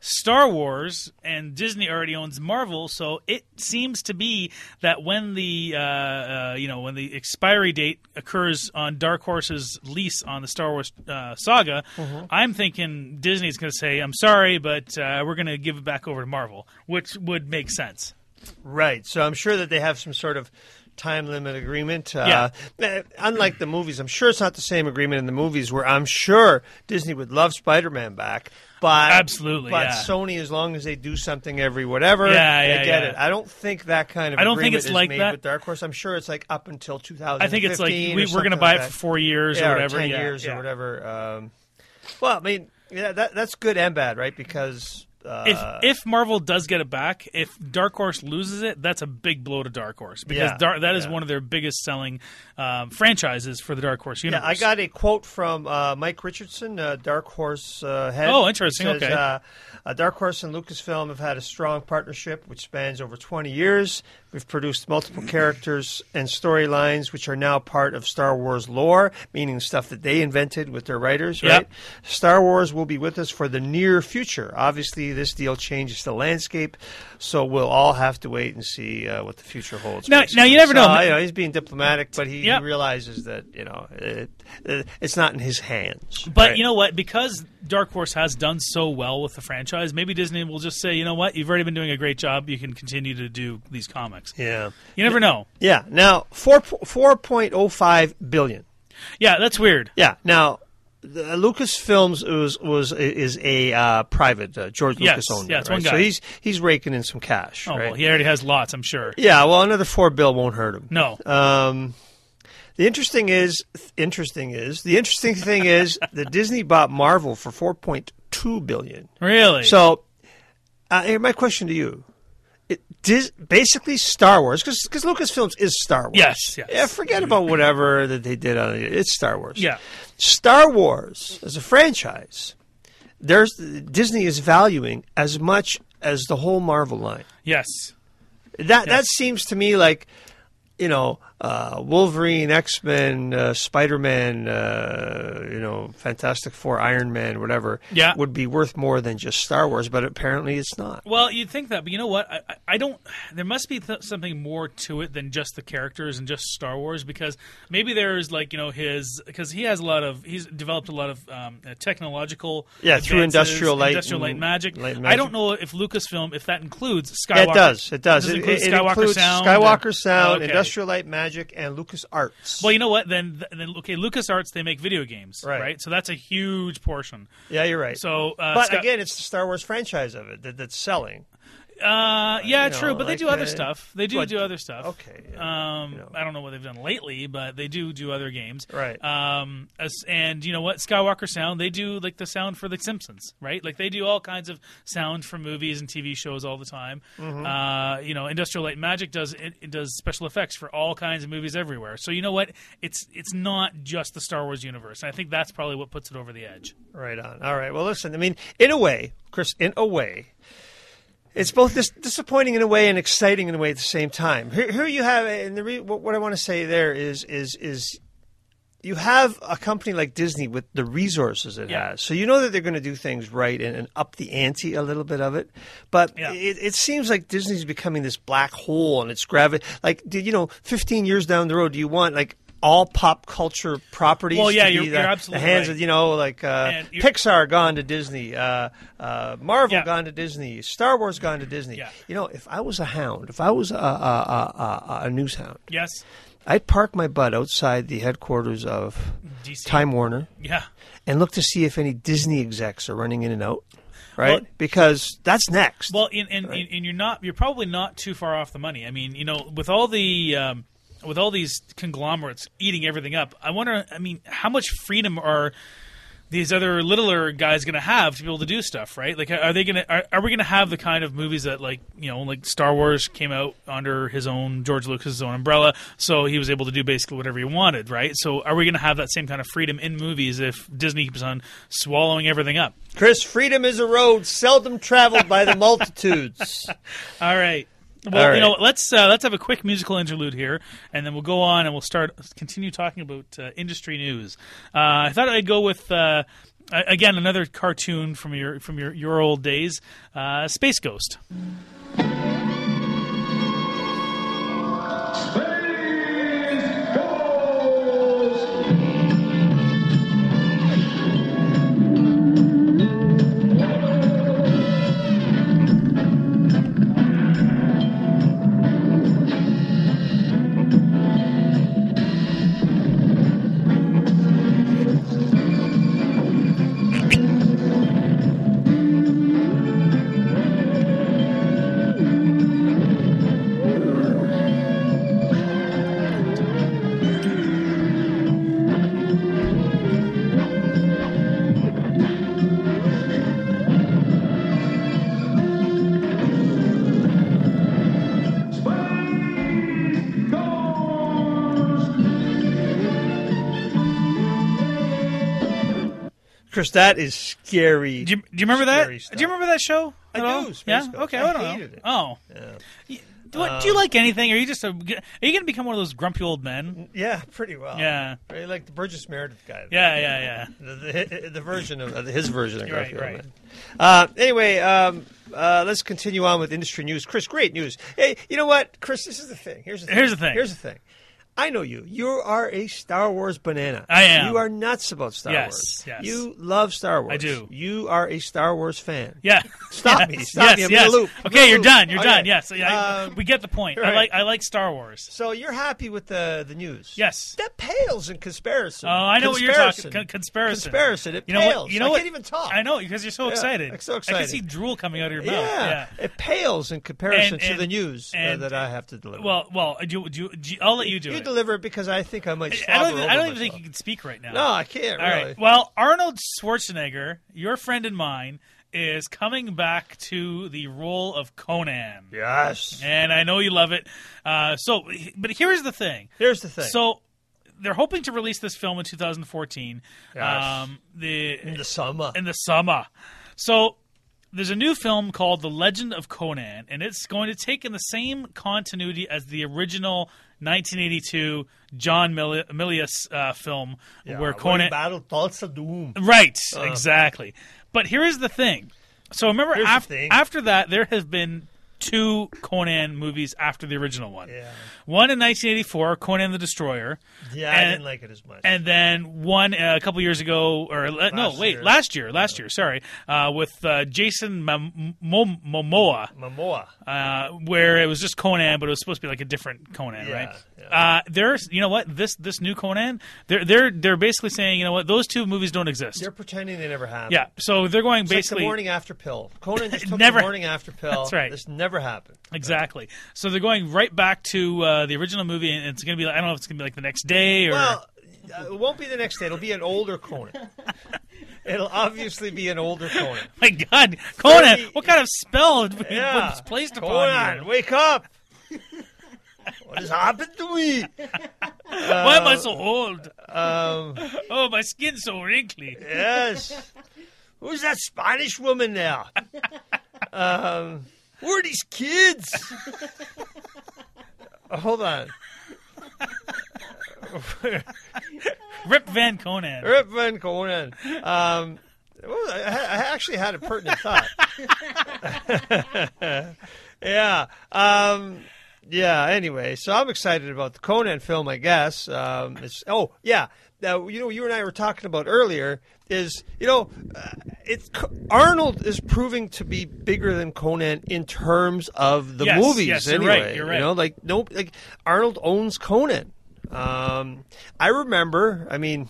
Speaker 6: Star Wars, and Disney already owns Marvel, so it seems to be that when the when the expiry date occurs on Dark Horse's lease on the Star Wars saga, I'm thinking Disney's going to say, "I'm sorry, but we're going to give it back over to Marvel," which would make sense.
Speaker 5: Right. So I'm sure that they have some sort of time limit agreement.
Speaker 6: Yeah.
Speaker 5: Unlike the movies, I'm sure it's not the same agreement in the movies where I'm sure Disney would love Spider-Man back. But,
Speaker 6: Absolutely,
Speaker 5: but
Speaker 6: yeah.
Speaker 5: Sony, as long as they do something every whatever,
Speaker 6: Yeah,
Speaker 5: they get
Speaker 6: yeah.
Speaker 5: it. I don't think that kind of
Speaker 6: I don't think
Speaker 5: agreement
Speaker 6: it's
Speaker 5: is
Speaker 6: like
Speaker 5: made
Speaker 6: that.
Speaker 5: with Dark Horse. I'm sure it's like up until 2015.
Speaker 6: I think it's like we're going to
Speaker 5: something
Speaker 6: buy
Speaker 5: like
Speaker 6: it
Speaker 5: that.
Speaker 6: for 4 years
Speaker 5: Yeah,
Speaker 6: or whatever.
Speaker 5: 10
Speaker 6: yeah,
Speaker 5: years
Speaker 6: yeah.
Speaker 5: or whatever. Well, I mean, yeah, that's good and bad, right? Because
Speaker 6: If Marvel does get it back, if Dark Horse loses it, that's a big blow to Dark Horse because
Speaker 5: Yeah,
Speaker 6: that is
Speaker 5: yeah.
Speaker 6: one of their biggest selling franchises for the Dark Horse universe.
Speaker 5: Yeah, I got a quote from Mike Richardson, Dark Horse head.
Speaker 6: Oh, interesting.
Speaker 5: He says,
Speaker 6: Okay.
Speaker 5: Dark Horse and Lucasfilm have had a strong partnership which spans over 20 years. We've produced multiple characters and storylines which are now part of Star Wars lore, meaning stuff that they invented with their writers, right?
Speaker 6: Yep.
Speaker 5: Star Wars will be with us for the near future. Obviously, this deal changes the landscape, so we'll all have to wait and see what the future holds.
Speaker 6: Now,
Speaker 5: basically.
Speaker 6: you never know.
Speaker 5: So, he's being diplomatic, but he
Speaker 6: Yep.
Speaker 5: realizes that it's not in his hands.
Speaker 6: But
Speaker 5: right?
Speaker 6: you know what? Because Dark Horse has done so well with the franchise, maybe Disney will just say, you know what? You've already been doing a great job. You can continue to do these comics.
Speaker 5: Yeah.
Speaker 6: You never know.
Speaker 5: Yeah. Now, 4.05 billion.
Speaker 6: Yeah, that's weird.
Speaker 5: Yeah. Now, the Lucasfilms is a private. George
Speaker 6: Yes,
Speaker 5: Lucas owned
Speaker 6: yeah,
Speaker 5: it,
Speaker 6: it's
Speaker 5: right?
Speaker 6: one guy.
Speaker 5: So he's raking in some cash.
Speaker 6: Oh,
Speaker 5: right?
Speaker 6: well, he already has lots, I'm sure.
Speaker 5: Yeah. Well, another $4 billion won't hurt him.
Speaker 6: No.
Speaker 5: The interesting thing is that Disney bought Marvel for $4.2 billion.
Speaker 6: Really?
Speaker 5: So, here, my question to you: basically Star Wars, because Lucasfilms is Star Wars.
Speaker 6: Yes.
Speaker 5: Yeah, forget about whatever that they did on it. It's Star Wars.
Speaker 6: Yeah.
Speaker 5: Star Wars as a franchise, Disney is valuing as much as the whole Marvel line.
Speaker 6: Yes.
Speaker 5: That seems to me like, Wolverine, X-Men, Spider-Man, Fantastic Four, Iron Man, whatever,
Speaker 6: Yeah.
Speaker 5: would be worth more than just Star Wars, but apparently it's not.
Speaker 6: Well, you'd think that, but you know what? I don't. There must be something more to it than just the characters and just Star Wars, because maybe there's because he's developed a lot of technological
Speaker 5: Through
Speaker 6: advances,
Speaker 5: Industrial Light
Speaker 6: and magic.
Speaker 5: Light and
Speaker 6: I
Speaker 5: Magic.
Speaker 6: don't know if Lucasfilm, if that includes Skywalker.
Speaker 5: Yeah, it does. It does.
Speaker 6: Does it include
Speaker 5: it
Speaker 6: Skywalker
Speaker 5: includes
Speaker 6: Sound?
Speaker 5: Skywalker Sound,
Speaker 6: Okay.
Speaker 5: Industrial Light Magic, and LucasArts.
Speaker 6: Well, you know what? Then LucasArts, they make video games,
Speaker 5: Right.
Speaker 6: So that's a huge portion.
Speaker 5: Yeah, you're right.
Speaker 6: So,
Speaker 5: but again, it's the Star Wars franchise of it that's selling.
Speaker 6: True, but they do other stuff. They do
Speaker 5: what-
Speaker 6: do other stuff.
Speaker 5: Okay,
Speaker 6: I don't know what they've done lately, but they do other games.
Speaker 5: Right.
Speaker 6: And you know what? Skywalker Sound, they do like the sound for The Simpsons, right? Like they do all kinds of sound for movies and TV shows all the time.
Speaker 5: Mm-hmm.
Speaker 6: Industrial Light and Magic does special effects for all kinds of movies everywhere. So you know what? It's not just the Star Wars universe. And I think that's probably what puts it over the edge.
Speaker 5: Right on. All right. Well, listen. I mean, in a way, Chris. It's both disappointing in a way and exciting in a way at the same time. Here you have, and what I want to say there is you have a company like Disney with the resources it has, so you know that they're going to do things right and up the ante a little bit of it. But it seems like Disney's becoming this black hole, and it's gravity. Like, 15 years down the road, do you want all pop culture properties?
Speaker 6: Well, yeah,
Speaker 5: to be
Speaker 6: you're absolutely
Speaker 5: the hands
Speaker 6: right.
Speaker 5: of Pixar gone to Disney, Marvel gone to Disney, Star Wars gone to Disney.
Speaker 6: Yeah.
Speaker 5: If I was a hound, if I was a news hound,
Speaker 6: Yes.
Speaker 5: I'd park my butt outside the headquarters of
Speaker 6: DC.
Speaker 5: Time Warner
Speaker 6: Yeah.
Speaker 5: and look to see if any Disney execs are running in and out. Right,
Speaker 6: Well,
Speaker 5: because that's next.
Speaker 6: Well, and you're probably not too far off the money. I mean, with all these conglomerates eating everything up, I wonder. I mean, how much freedom are these other littler guys going to have to be able to do stuff? Right? Like, are we going to have the kind of movies that like Star Wars came out under his own George Lucas's own umbrella, so he was able to do basically whatever he wanted, right? So, are we going to have that same kind of freedom in movies if Disney keeps on swallowing everything up?
Speaker 5: Chris, freedom is a road seldom traveled by the multitudes.
Speaker 6: All right. Well,
Speaker 5: All right.
Speaker 6: let's have a quick musical interlude here, and then we'll go on and we'll continue talking about industry news. I thought I'd go with Again, another cartoon from your old days, Space Ghost.
Speaker 5: Chris, that is scary.
Speaker 6: Do you remember that?
Speaker 5: Scary stuff.
Speaker 6: Do you remember that show?
Speaker 5: I
Speaker 6: at all?
Speaker 5: do. Space
Speaker 6: Yeah.
Speaker 5: Ghost.
Speaker 6: Okay.
Speaker 5: I
Speaker 6: I don't
Speaker 5: hated
Speaker 6: know.
Speaker 5: it.
Speaker 6: Oh.
Speaker 5: Yeah.
Speaker 6: Do you like anything? Are you just are you going to become one of those grumpy old men?
Speaker 5: Yeah, pretty well.
Speaker 6: Yeah.
Speaker 5: Very like the Burgess Meredith guy.
Speaker 6: Yeah.
Speaker 5: The version of his version of
Speaker 6: Right,
Speaker 5: Garfield.
Speaker 6: right.
Speaker 5: Anyway, let's continue on with industry news. Chris, great news. Hey, you know what, Chris? This is the thing. Here's the thing. I know you. You are a Star Wars banana.
Speaker 6: I am.
Speaker 5: You are nuts about Star Wars.
Speaker 6: Yes.
Speaker 5: You love Star Wars.
Speaker 6: I do.
Speaker 5: You are a Star Wars fan.
Speaker 6: Yeah.
Speaker 5: Stop me. Stop me. I'm in a loop.
Speaker 6: Okay, you're done. You're
Speaker 5: Okay.
Speaker 6: done. Yes. We get the point.
Speaker 5: Right.
Speaker 6: I like Star Wars.
Speaker 5: So you're happy with the news?
Speaker 6: Yes.
Speaker 5: That pales in comparison.
Speaker 6: Oh, I know what you're talking. Conspiracy.
Speaker 5: It
Speaker 6: You know
Speaker 5: pales.
Speaker 6: what? You know
Speaker 5: I
Speaker 6: what?
Speaker 5: can't even talk.
Speaker 6: I know because you're so excited.
Speaker 5: I'm so
Speaker 6: I
Speaker 5: excited.
Speaker 6: can see drool coming out of your mouth.
Speaker 5: Yeah. It pales in comparison to
Speaker 6: And-
Speaker 5: the news
Speaker 6: and-
Speaker 5: that I have to deliver.
Speaker 6: Well, I'll let you do
Speaker 5: you
Speaker 6: it.
Speaker 5: deliver it because I think I might.
Speaker 6: I
Speaker 5: slobber
Speaker 6: don't
Speaker 5: over
Speaker 6: even think
Speaker 5: myself.
Speaker 6: you can speak right now.
Speaker 5: No, I can't.
Speaker 6: All
Speaker 5: Really.
Speaker 6: right. Well, Arnold Schwarzenegger, your friend and mine, is coming back to the role of Conan.
Speaker 5: Yes.
Speaker 6: And I know you love it. But here's the thing.
Speaker 5: Here's the thing.
Speaker 6: So they're hoping to release this film in 2014.
Speaker 5: Yes.
Speaker 6: In
Speaker 5: the summer.
Speaker 6: In the summer. So there's a new film called The Legend of Conan, and it's going to take in the same continuity as the original 1982 John Milius film where Conan
Speaker 5: battle thoughts of doom.
Speaker 6: Right, exactly. But here is the thing. So remember,
Speaker 5: Here's the thing.
Speaker 6: after that, there have been two Conan movies after the original one.
Speaker 5: Yeah.
Speaker 6: One in 1984, Conan the Destroyer.
Speaker 5: Yeah, I didn't like it as much.
Speaker 6: And then one a couple years ago, last year, sorry, with Jason Momoa. Where it was just Conan, but it was supposed to be like a different Conan, right?
Speaker 5: Yeah.
Speaker 6: There's, you know what, this new Conan, they're basically saying, you know what, those two movies don't exist.
Speaker 5: They're pretending they never happened.
Speaker 6: Yeah, so they're going
Speaker 5: It's
Speaker 6: basically
Speaker 5: like the morning after pill. Conan just took
Speaker 6: Never-
Speaker 5: the morning after pill.
Speaker 6: That's right.
Speaker 5: This never happened.
Speaker 6: Exactly. So they're going right back to the original movie, and it's going to be, I don't know if it's going to be like the next day or.
Speaker 5: Well, it won't be the next day. It'll be an older Conan. It'll obviously be an older Conan.
Speaker 6: My God, Conan!
Speaker 5: 30
Speaker 6: What kind of spell
Speaker 5: Yeah.
Speaker 6: was placed upon
Speaker 5: Conan,
Speaker 6: you?
Speaker 5: wake up! What has happened to me?
Speaker 6: Why am I so old?
Speaker 5: Um,
Speaker 6: Oh, my skin's so wrinkly.
Speaker 5: yes. Who's that Spanish woman there? Who are these kids? Hold on.
Speaker 6: Rip Van Conan.
Speaker 5: Rip Van Conan. I actually had a pertinent thought. Yeah. Yeah. Anyway, so I'm excited about the Conan film. I guess. Now, you and I were talking about earlier is Arnold is proving to be bigger than Conan in terms of the
Speaker 6: Yes,
Speaker 5: movies.
Speaker 6: yes, you're
Speaker 5: anyway,
Speaker 6: right, you're right.
Speaker 5: like Arnold owns Conan. I remember. I mean,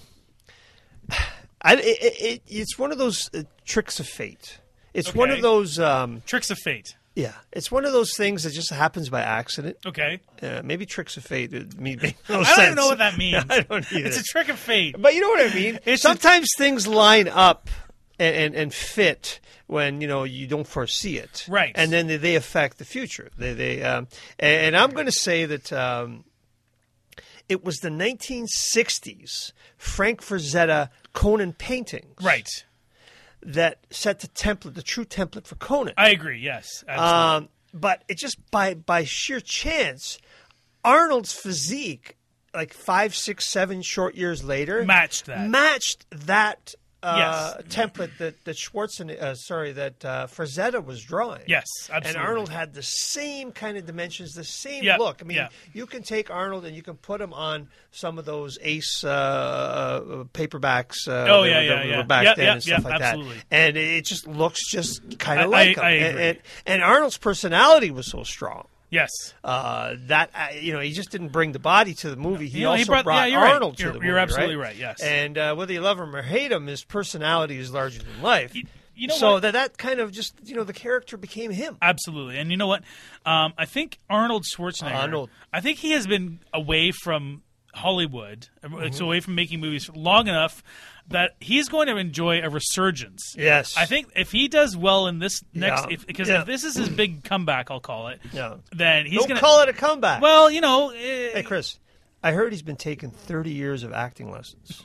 Speaker 5: it's one of those tricks of fate. It's one of those
Speaker 6: Tricks of Fate.
Speaker 5: Yeah, it's one of those things that just happens by accident.
Speaker 6: Okay.
Speaker 5: Maybe tricks of fate.
Speaker 6: I don't even know what that means.
Speaker 5: I don't either.
Speaker 6: It's a trick of fate.
Speaker 5: But you know what I mean? Sometimes things line up and fit when you don't foresee it,
Speaker 6: Right?
Speaker 5: And then they affect the future. And I'm going to say that it was the 1960s Frank Frazetta Conan paintings,
Speaker 6: Right.
Speaker 5: that set the true template for Conan.
Speaker 6: I agree. Yes. Absolutely.
Speaker 5: But it just by sheer chance, Arnold's physique, like 5, 6, 7 short years later,
Speaker 6: Matched that. Yes.
Speaker 5: template that Frazetta was drawing.
Speaker 6: Yes, absolutely.
Speaker 5: And Arnold had the same kind of dimensions, the same
Speaker 6: Yeah,
Speaker 5: look. I mean,
Speaker 6: yeah.
Speaker 5: you can take Arnold and you can put him on some of those Ace paperbacks that were back then and stuff like
Speaker 6: absolutely.
Speaker 5: that. And it just looks just kind of
Speaker 6: I
Speaker 5: like him.
Speaker 6: agree.
Speaker 5: And Arnold's personality was so strong.
Speaker 6: Yes.
Speaker 5: That he just didn't bring the body to the movie. He
Speaker 6: You know,
Speaker 5: also brought
Speaker 6: you're right.
Speaker 5: Arnold to the movie.
Speaker 6: You're absolutely right. Yes.
Speaker 5: And whether you love him or hate him, his personality is larger than life.
Speaker 6: You know
Speaker 5: so
Speaker 6: what?
Speaker 5: that kind of just the character became him.
Speaker 6: Absolutely. And you know what? I think Arnold Schwarzenegger. I think he has been away from Hollywood, so away from making movies long enough that he's going to enjoy a resurgence.
Speaker 5: Yes.
Speaker 6: I think if he does well in this next,
Speaker 5: Yeah.
Speaker 6: if this is his big comeback, I'll call it.
Speaker 5: Yeah.
Speaker 6: Then he's
Speaker 5: Don't
Speaker 6: going to
Speaker 5: call it a comeback.
Speaker 6: Well,
Speaker 5: hey Chris, I heard he's been taking 30 years of acting lessons.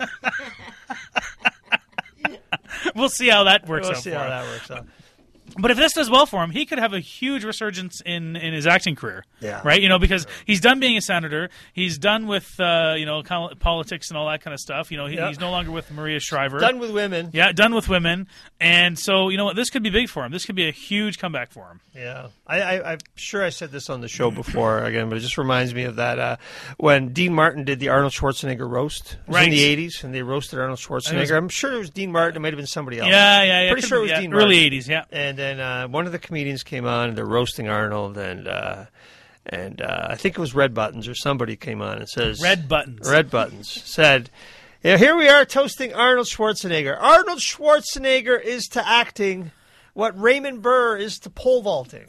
Speaker 6: we'll see how that works
Speaker 5: We'll
Speaker 6: out
Speaker 5: see
Speaker 6: for
Speaker 5: how
Speaker 6: him.
Speaker 5: that works out.
Speaker 6: But if this does well for him, he could have a huge resurgence in his acting career.
Speaker 5: Yeah.
Speaker 6: Right? Because he's done being a senator. He's done with kind of politics and all that kind of stuff. He's no longer with Maria Shriver.
Speaker 5: Done with women.
Speaker 6: Yeah, done with women. And so, you know what? This could be big for him. This could be a huge comeback for him.
Speaker 5: Yeah. I'm sure I said this on the show before again, but it just reminds me of that when Dean Martin did the Arnold Schwarzenegger roast. It was in the 80s, and they roasted Arnold Schwarzenegger. I'm sure it was Dean Martin. It might have been somebody else.
Speaker 6: Yeah.
Speaker 5: Pretty sure it was Dean Martin.
Speaker 6: Early 80s, yeah.
Speaker 5: And then one of the comedians came on, and they're roasting Arnold, and I think it was Red Buttons or somebody came on and says...
Speaker 6: Red Buttons
Speaker 5: said, here we are toasting Arnold Schwarzenegger. Arnold Schwarzenegger is to acting what Raymond Burr is to pole vaulting.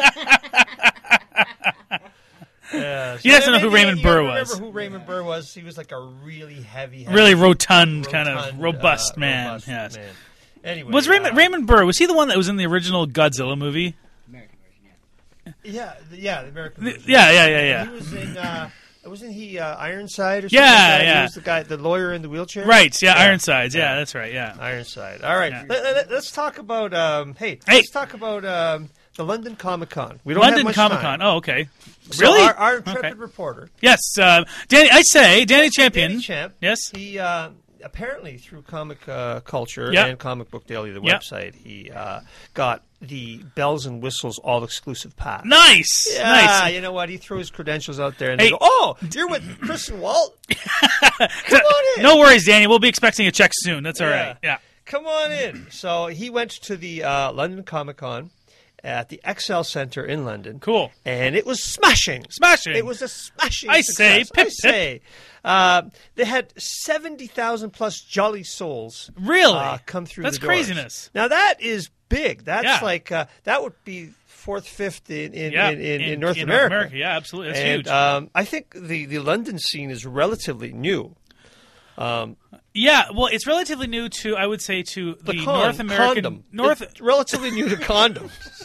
Speaker 5: Yeah, so
Speaker 6: you guys don't know who Raymond Burr was.
Speaker 5: Remember who Raymond Burr was? He was like a really heavy
Speaker 6: really rotund kind of robust man.
Speaker 5: Robust
Speaker 6: yes.
Speaker 5: man. Anyway,
Speaker 6: was Raymond Burr, was he the one that was in the original Godzilla movie?
Speaker 7: American version,
Speaker 5: Yeah, the American version.
Speaker 6: Yeah.
Speaker 5: He was in, wasn't he Ironside or something
Speaker 6: Yeah,
Speaker 5: like that?
Speaker 6: yeah.
Speaker 5: He was the guy, the lawyer in the wheelchair?
Speaker 6: Right, yeah. Ironsides, yeah, that's right, yeah.
Speaker 5: Ironside. All right,
Speaker 6: Yeah.
Speaker 5: let's talk about, let's talk about the London Comic-Con. We don't
Speaker 6: London
Speaker 5: have much
Speaker 6: Comic-Con,
Speaker 5: time.
Speaker 6: oh, okay.
Speaker 5: So
Speaker 6: Really?
Speaker 5: Our intrepid reporter.
Speaker 6: Yes, Danny Champion.
Speaker 5: Danny Champ.
Speaker 6: Yes.
Speaker 5: He apparently through Comic Culture
Speaker 6: Yeah.
Speaker 5: and Comic Book Daily, the
Speaker 6: Yeah.
Speaker 5: website, he got the Bells and Whistles all-exclusive pass.
Speaker 6: Nice!
Speaker 5: Yeah,
Speaker 6: Nice.
Speaker 5: you know what? He threw his credentials out there, and
Speaker 6: Hey.
Speaker 5: they go, "Oh, you're with Chris and Walt? Come on in."
Speaker 6: No worries, Danny. We'll be expecting a check soon. That's all
Speaker 5: Yeah.
Speaker 6: right. Yeah.
Speaker 5: Come on in. So he went to the London Comic-Con at the XL Centre in London.
Speaker 6: Cool.
Speaker 5: And it was smashing.
Speaker 6: Smashing.
Speaker 5: It was a smashing
Speaker 6: I say,
Speaker 5: success.
Speaker 6: pip,
Speaker 5: I say. They had 70,000 plus jolly souls
Speaker 6: Really?
Speaker 5: come through
Speaker 6: That's
Speaker 5: the doors.
Speaker 6: craziness.
Speaker 5: Now that is big. That's
Speaker 6: Yeah.
Speaker 5: like that would be fourth, fifth in North
Speaker 6: in
Speaker 5: America.
Speaker 6: Yeah, absolutely. That's
Speaker 5: And
Speaker 6: huge.
Speaker 5: I think the London scene is relatively new.
Speaker 6: Yeah, well, it's relatively new to, I would say, to the North American...
Speaker 5: condom. It's relatively new to condom.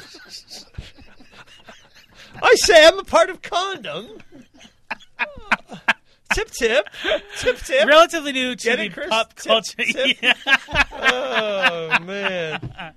Speaker 5: I say I'm a part of condom. Tip.
Speaker 6: Relatively new to
Speaker 5: Get
Speaker 6: the
Speaker 5: it, Chris?
Speaker 6: pop
Speaker 5: Tip,
Speaker 6: culture.
Speaker 5: tip.
Speaker 6: Yeah.
Speaker 5: Oh man.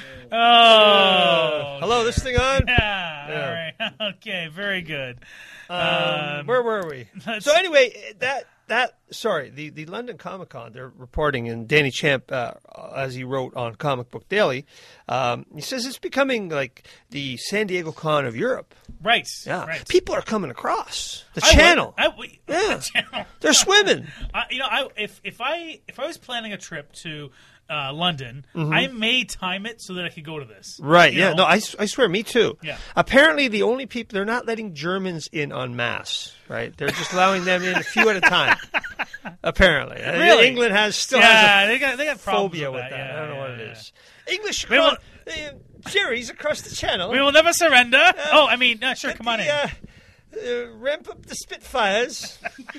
Speaker 6: Oh.
Speaker 5: Hello, this thing on?
Speaker 6: Yeah.
Speaker 5: Yeah.
Speaker 6: All right. Okay. Very good.
Speaker 5: Where were we? So anyway, the London Comic Con, they're reporting, and Danny Champ, as he wrote on Comic Book Daily, he says it's becoming like the San Diego Con of Europe.
Speaker 6: Right.
Speaker 5: Yeah,
Speaker 6: Right.
Speaker 5: people are coming across the channel. Yeah,
Speaker 6: The channel.
Speaker 5: they're swimming.
Speaker 6: If I was planning a trip to London, I may time it so that I could go to this.
Speaker 5: Right,
Speaker 6: You
Speaker 5: yeah.
Speaker 6: know?
Speaker 5: No, I swear, me too.
Speaker 6: Yeah.
Speaker 5: Apparently, the only people, they're not letting Germans in en masse, right? They're just allowing them in a few at a time. Apparently.
Speaker 6: Really?
Speaker 5: England still
Speaker 6: yeah,
Speaker 5: has
Speaker 6: they got
Speaker 5: a
Speaker 6: problems
Speaker 5: phobia with that.
Speaker 6: Yeah,
Speaker 5: I don't know what
Speaker 6: yeah,
Speaker 5: it is. English,
Speaker 6: We will-
Speaker 5: Jerry's across the channel.
Speaker 6: We will never surrender. Sure, come on in.
Speaker 5: Ramp up the Spitfires.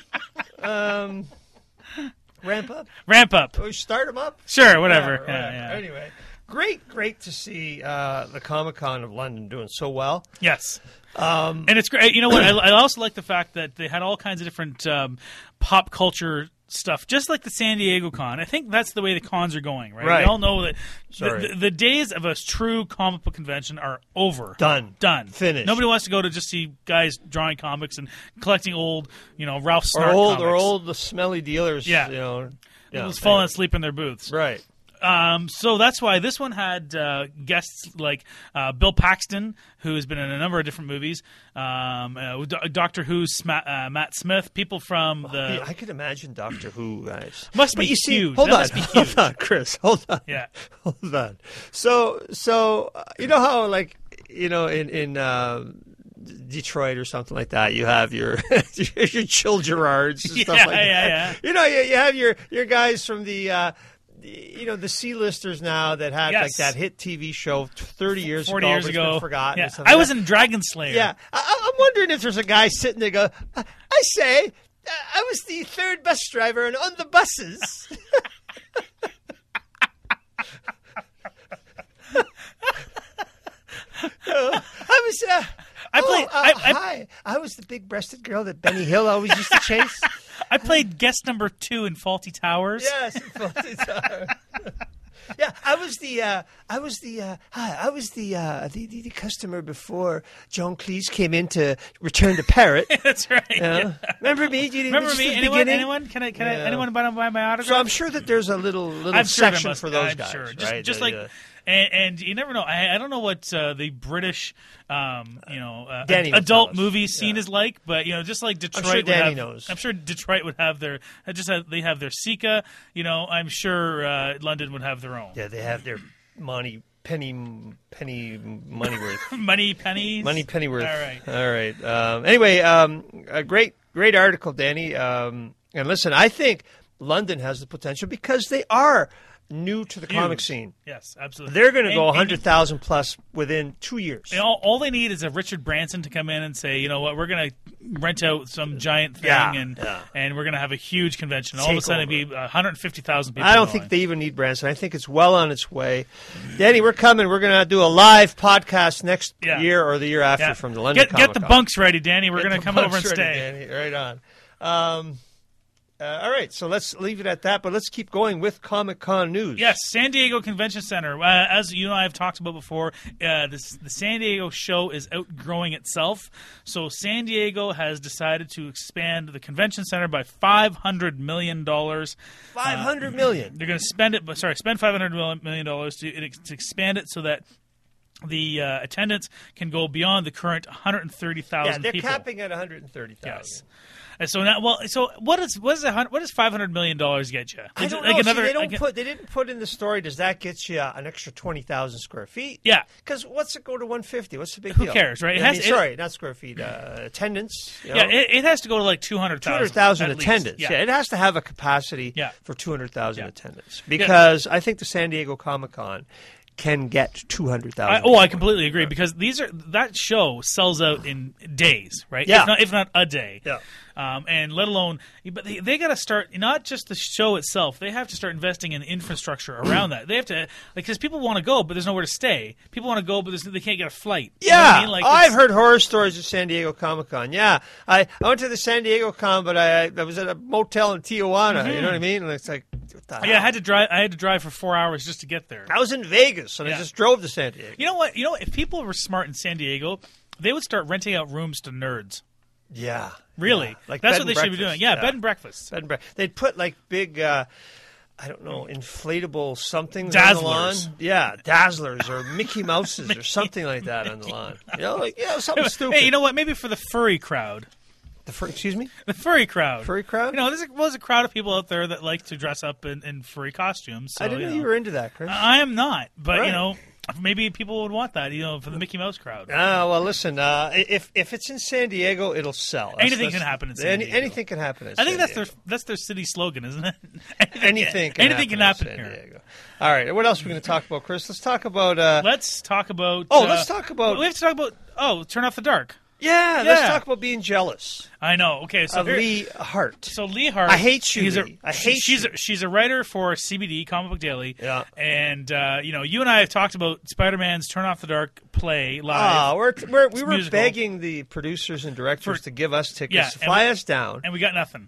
Speaker 5: Ramp up?
Speaker 6: Ramp up.
Speaker 5: Or start them up?
Speaker 6: Sure, whatever.
Speaker 5: Whatever.
Speaker 6: Yeah.
Speaker 5: Anyway, great to see the Comic-Con of London doing so well.
Speaker 6: Yes. And it's great. You know what? I also like the fact that they had all kinds of different pop culture stuff, just like the San Diego Con. I think that's the way the cons are going, right?
Speaker 5: Right.
Speaker 6: We all know that
Speaker 5: Sorry.
Speaker 6: the days of a true comic book convention are over.
Speaker 5: Done.
Speaker 6: Finished. Nobody wants to go to just see guys drawing comics and collecting old, Ralph Snart
Speaker 5: Or
Speaker 6: comics.
Speaker 5: the smelly dealers.
Speaker 6: Yeah. People just falling asleep in their booths.
Speaker 5: Right.
Speaker 6: So that's why this one had guests like Bill Paxton, who has been in a number of different movies, Doctor Who's Matt Smith, people from the...
Speaker 5: I could imagine Doctor Who, guys.
Speaker 6: Must
Speaker 5: But
Speaker 6: be
Speaker 5: you see,
Speaker 6: huge.
Speaker 5: Hold
Speaker 6: That
Speaker 5: on,
Speaker 6: must be huge.
Speaker 5: hold on, Chris. Hold on.
Speaker 6: Yeah.
Speaker 5: Hold on. So you know how, like, you know, in Detroit or something like that, you have your your Chill Gerards and stuff like that.
Speaker 6: Yeah.
Speaker 5: You know, you have your guys from the you know, the C-listers now that had like that hit TV show 30 years
Speaker 6: 40
Speaker 5: ago,
Speaker 6: years
Speaker 5: but it's
Speaker 6: ago.
Speaker 5: been forgotten.
Speaker 6: Yeah.
Speaker 5: or something
Speaker 6: I
Speaker 5: like
Speaker 6: was
Speaker 5: that.
Speaker 6: in Dragon Slayer.
Speaker 5: Yeah, I'm wondering if there's a guy sitting there go, I say, I was the third bus driver and on the buses. I was. Hi. I was the big-breasted girl that Benny Hill always used to chase.
Speaker 6: I played guest number 2 in Faulty Towers.
Speaker 5: Yes, in Faulty Towers. Yeah, I was the customer before John Cleese came in to Return to Parrot.
Speaker 6: That's right.
Speaker 5: Yeah. Remember me?
Speaker 6: Remember me? Anyone? Can I? Anyone buy my autograph?
Speaker 5: So I'm sure that there's a little
Speaker 6: I'm sure there
Speaker 5: section
Speaker 6: must
Speaker 5: for
Speaker 6: be.
Speaker 5: those
Speaker 6: I'm
Speaker 5: guys,
Speaker 6: sure.
Speaker 5: right?
Speaker 6: Just like, and you never know. I don't know what the British,
Speaker 5: Danny would
Speaker 6: adult
Speaker 5: tell us.
Speaker 6: movie scene is like, but just like Detroit,
Speaker 5: sure
Speaker 6: would
Speaker 5: Danny
Speaker 6: have,
Speaker 5: knows.
Speaker 6: I'm sure Detroit would have their. They have their Sika. I'm sure London would have their own.
Speaker 5: Yeah, they have their penny Moneyworth.
Speaker 6: Money pennies.
Speaker 5: Money Pennyworth.
Speaker 6: All right.
Speaker 5: All right. Anyway, a great article, Danny. And listen, I think London has the potential because they are new to the comic scene.
Speaker 6: Yes, absolutely.
Speaker 5: They're going to go 100,000 plus within 2 years.
Speaker 6: All they need is a Richard Branson to come in and say, you know what, we're going to rent out some giant thing and we're going to have a huge convention. All of a sudden, it'd be 150,000 people.
Speaker 5: I don't think they even need Branson. I think it's well on its way. Danny, we're coming. We're going to do a live podcast next year or the year after from the London Comic Con.
Speaker 6: Get the bunks ready, Danny. We're going to come over and
Speaker 5: ready,
Speaker 6: stay.
Speaker 5: Danny. Right on. All right, so let's leave it at that, but let's keep going with Comic-Con news.
Speaker 6: Yes, San Diego Convention Center. As you and I have talked about before, the San Diego show is outgrowing itself. So San Diego has decided to expand the convention center by $500 million.
Speaker 5: $500 million.
Speaker 6: They're going to spend $500 million to expand it so that the attendance can go beyond the current 130,000 people.
Speaker 5: Yeah, they're capping at 130,000.
Speaker 6: Yes. And so now, what does $500 million get you?
Speaker 5: I don't know. They didn't put in the story. Does that get you an extra 20,000 square feet?
Speaker 6: Yeah.
Speaker 5: Because what's it go to 150? What's the big deal?
Speaker 6: Who cares, right?
Speaker 5: Not square feet. Attendance.
Speaker 6: Yeah, it has to go to like 200,000.
Speaker 5: 200,000 attendance.
Speaker 6: Yeah,
Speaker 5: it has to have a capacity for 200,000 attendance because I think the San Diego Comic-Con can get 200,000.
Speaker 6: I completely agree because that show sells out in days, right?
Speaker 5: Yeah.
Speaker 6: If not a day.
Speaker 5: Yeah.
Speaker 6: And let alone, but they got to start not just the show itself. They have to start investing in infrastructure around that. They have to because people want to go, but there's nowhere to stay. People want to go, but they can't get a flight.
Speaker 5: Yeah,
Speaker 6: you know what I mean? Like
Speaker 5: I've heard horror stories at San Diego Comic-Con. Yeah, I went to the San Diego Con, but I was at a motel in Tijuana. You know what I mean? And it's like, what the hell?
Speaker 6: I had to drive for 4 hours just to get there.
Speaker 5: I was in Vegas, and I just drove to San Diego.
Speaker 6: You know what? If people were smart in San Diego, they would start renting out rooms to nerds.
Speaker 5: Yeah.
Speaker 6: Really?
Speaker 5: Yeah. Like
Speaker 6: that's
Speaker 5: bed
Speaker 6: what they
Speaker 5: and
Speaker 6: should be doing. Yeah, bed and breakfast.
Speaker 5: Bed and breakfast. They'd put like big, I don't know, inflatable somethings on the lawn. Yeah, Dazzlers or Mickey Mouses or something like that on the lawn. Something stupid.
Speaker 6: Hey, you know what? Maybe for the furry crowd.
Speaker 5: Excuse me?
Speaker 6: The furry crowd.
Speaker 5: Furry crowd?
Speaker 6: There's a crowd of people out there that like to dress up in furry costumes. So,
Speaker 5: I didn't know you were into that, Chris.
Speaker 6: I am not, but
Speaker 5: right.
Speaker 6: Maybe people would want that, for the Mickey Mouse crowd.
Speaker 5: Well, listen, if it's in San Diego, it'll sell.
Speaker 6: Anything can happen in San Diego.
Speaker 5: Anything can happen in San Diego.
Speaker 6: I think that's their city slogan, isn't it?
Speaker 5: Anything can happen
Speaker 6: here.
Speaker 5: Diego. All right, what else are we going to talk about, Chris? Let's talk about...
Speaker 6: let's talk about...
Speaker 5: we have to talk about...
Speaker 6: Turn Off the Dark.
Speaker 5: Yeah, let's talk about being jealous.
Speaker 6: I know. Okay, so
Speaker 5: Lee Hart.
Speaker 6: So Lee Hart,
Speaker 5: I hate you.
Speaker 6: She's a writer for CBD Comic Book Daily.
Speaker 5: Yeah,
Speaker 6: and you and I have talked about Spider-Man's Turn Off the Dark play live.
Speaker 5: We were begging the producers and directors to give us tickets, fly us down,
Speaker 6: and we got nothing.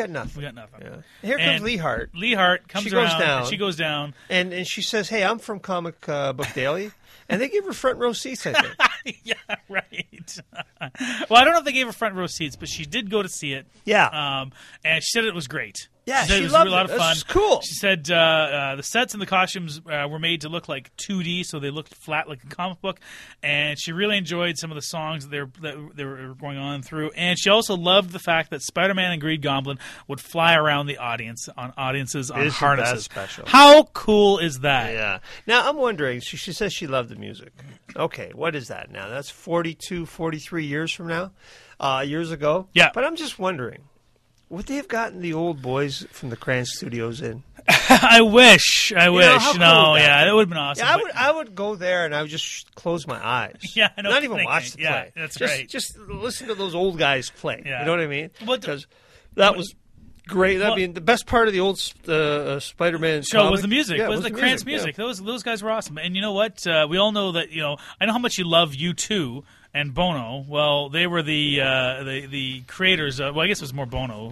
Speaker 5: Yeah. Here comes Lee Hart.
Speaker 6: Lee Hart comes around. She goes down,
Speaker 5: and she says, "Hey, I'm from Comic Book Daily." And they gave her front row seats, I think.
Speaker 6: Yeah, right. Well, I don't know if they gave her front row seats, but she did go to see it.
Speaker 5: Yeah.
Speaker 6: And she said it was great.
Speaker 5: Yeah,
Speaker 6: she said
Speaker 5: she
Speaker 6: it was
Speaker 5: loved
Speaker 6: a lot
Speaker 5: it.
Speaker 6: of fun.
Speaker 5: That's cool.
Speaker 6: She said the sets and the costumes were made to look like 2D, so they looked flat like a comic book. And she really enjoyed some of the songs that they were going on through. And she also loved the fact that Spider-Man and Green Goblin would fly around the audiences on
Speaker 5: Isn't
Speaker 6: harnesses.
Speaker 5: that special?
Speaker 6: How cool is that?
Speaker 5: Yeah. Now, I'm wondering, she says she loved the music. Okay, what is that now? That's 42, 43 years from now? Years ago?
Speaker 6: Yeah.
Speaker 5: But I'm just wondering, would they have gotten the old boys from the Cran Studios in?
Speaker 6: I wish.
Speaker 5: how cool would that
Speaker 6: That
Speaker 5: be?
Speaker 6: would have been awesome.
Speaker 5: Yeah,
Speaker 6: but-
Speaker 5: I would go there and I would just close my eyes.
Speaker 6: Yeah, I know
Speaker 5: Not
Speaker 6: what
Speaker 5: even
Speaker 6: you're
Speaker 5: watch the
Speaker 6: thinking.
Speaker 5: play.
Speaker 6: Yeah, that's
Speaker 5: just,
Speaker 6: right.
Speaker 5: Just listen to those old guys play.
Speaker 6: Yeah.
Speaker 5: You know what I mean?
Speaker 6: Well,
Speaker 5: Because that was great. I mean, the best part of the old Spider-Man
Speaker 6: show
Speaker 5: comic,
Speaker 6: was the music.
Speaker 5: Yeah,
Speaker 6: was the Krantz music.
Speaker 5: Yeah.
Speaker 6: Those guys were awesome. And you know what? We all know that. I know how much you love U2 and Bono. Well, they were the creators. Well, I guess it was more Bono.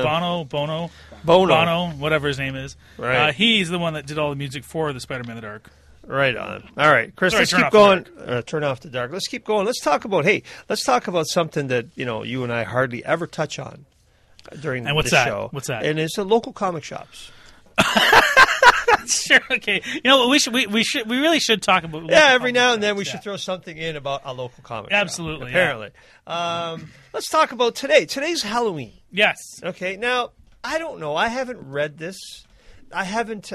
Speaker 6: Bono, whatever his name is.
Speaker 5: Right.
Speaker 6: He's the one that did all the music for the Spider-Man in the Dark.
Speaker 5: Right on. All right, Chris,
Speaker 6: Sorry,
Speaker 5: let's
Speaker 6: turn
Speaker 5: keep
Speaker 6: off the
Speaker 5: going. Turn off the dark. Let's keep going. Let's talk about something that you and I hardly ever touch on during
Speaker 6: And what's
Speaker 5: this
Speaker 6: that?
Speaker 5: show.
Speaker 6: What's that?
Speaker 5: And it's the local comic shops.
Speaker 6: Sure. Okay. You know what? We really should talk about.
Speaker 5: Yeah,
Speaker 6: local
Speaker 5: every
Speaker 6: comic
Speaker 5: now and then
Speaker 6: shops,
Speaker 5: we should throw something in about a local comic shop.
Speaker 6: Absolutely,
Speaker 5: Apparently. Let's talk about today. Today's Halloween.
Speaker 6: Yes.
Speaker 5: Okay, now, I don't know. I haven't read this. I haven't...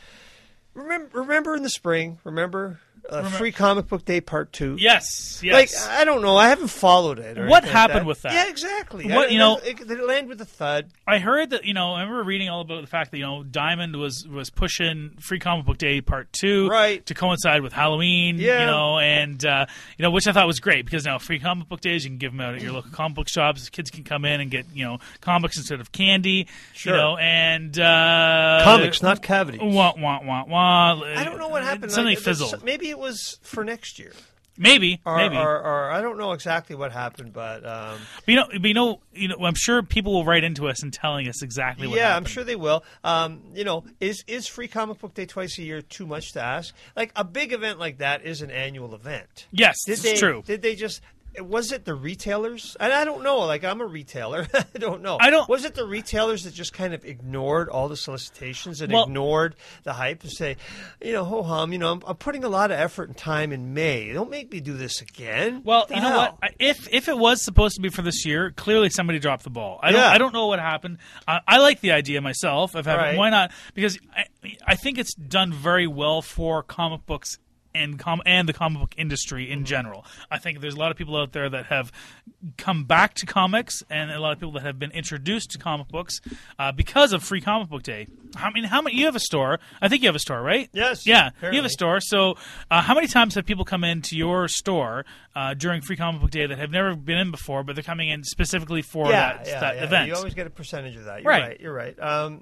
Speaker 5: remember in the spring? Remember? Free Comic Book Day Part 2?
Speaker 6: Yes.
Speaker 5: Like, I don't know. I haven't followed it. Or
Speaker 6: What
Speaker 5: anything
Speaker 6: happened
Speaker 5: like
Speaker 6: with that?
Speaker 5: Yeah, exactly.
Speaker 6: What,
Speaker 5: Did it land with a thud?
Speaker 6: I heard that, I remember reading all about the fact that, Diamond was pushing Free Comic Book Day Part 2
Speaker 5: Right.
Speaker 6: to coincide with Halloween,
Speaker 5: Yeah.
Speaker 6: and, which I thought was great because now Free Comic Book Days, you can give them out at your local comic book shops. Kids can come in and get, comics instead of candy,
Speaker 5: Sure.
Speaker 6: and...
Speaker 5: Comics, not cavities.
Speaker 6: Wah, wah, wah, wah.
Speaker 5: I don't know what happened.
Speaker 6: Something fizzled.
Speaker 5: Maybe it was for next year.
Speaker 6: Maybe.
Speaker 5: Or I don't know exactly what happened, but
Speaker 6: I'm sure people will write into us and telling us exactly what
Speaker 5: yeah,
Speaker 6: happened.
Speaker 5: I'm sure they will. Is Free Comic Book Day twice a year too much to ask? Like a big event like that is an annual event.
Speaker 6: Yes, it's true.
Speaker 5: Did they just? Was it the retailers? And I don't know. Like, I'm a retailer. I don't know. Was it the retailers that just kind of ignored all the solicitations and ignored the hype and say, ho-hum, I'm putting a lot of effort and time in May. Don't make me do this again.
Speaker 6: Well,
Speaker 5: What the
Speaker 6: you know
Speaker 5: hell?
Speaker 6: what? If it was supposed to be for this year, clearly somebody dropped the ball. I don't know what happened. I like the idea myself of having.
Speaker 5: Right.
Speaker 6: Why not? Because I think it's done very well for comic books and the comic book industry in general. I think there's a lot of people out there that have come back to comics, and a lot of people that have been introduced to comic books because of Free Comic Book Day. How many? You have a store. I think you have a store, right?
Speaker 5: Yes.
Speaker 6: Yeah,
Speaker 5: apparently.
Speaker 6: you have a store. So, how many times have people come into your store during Free Comic Book Day that have never been in before, but they're coming in specifically for that event?
Speaker 5: You always get a percentage of that.
Speaker 6: Right.
Speaker 5: You're right.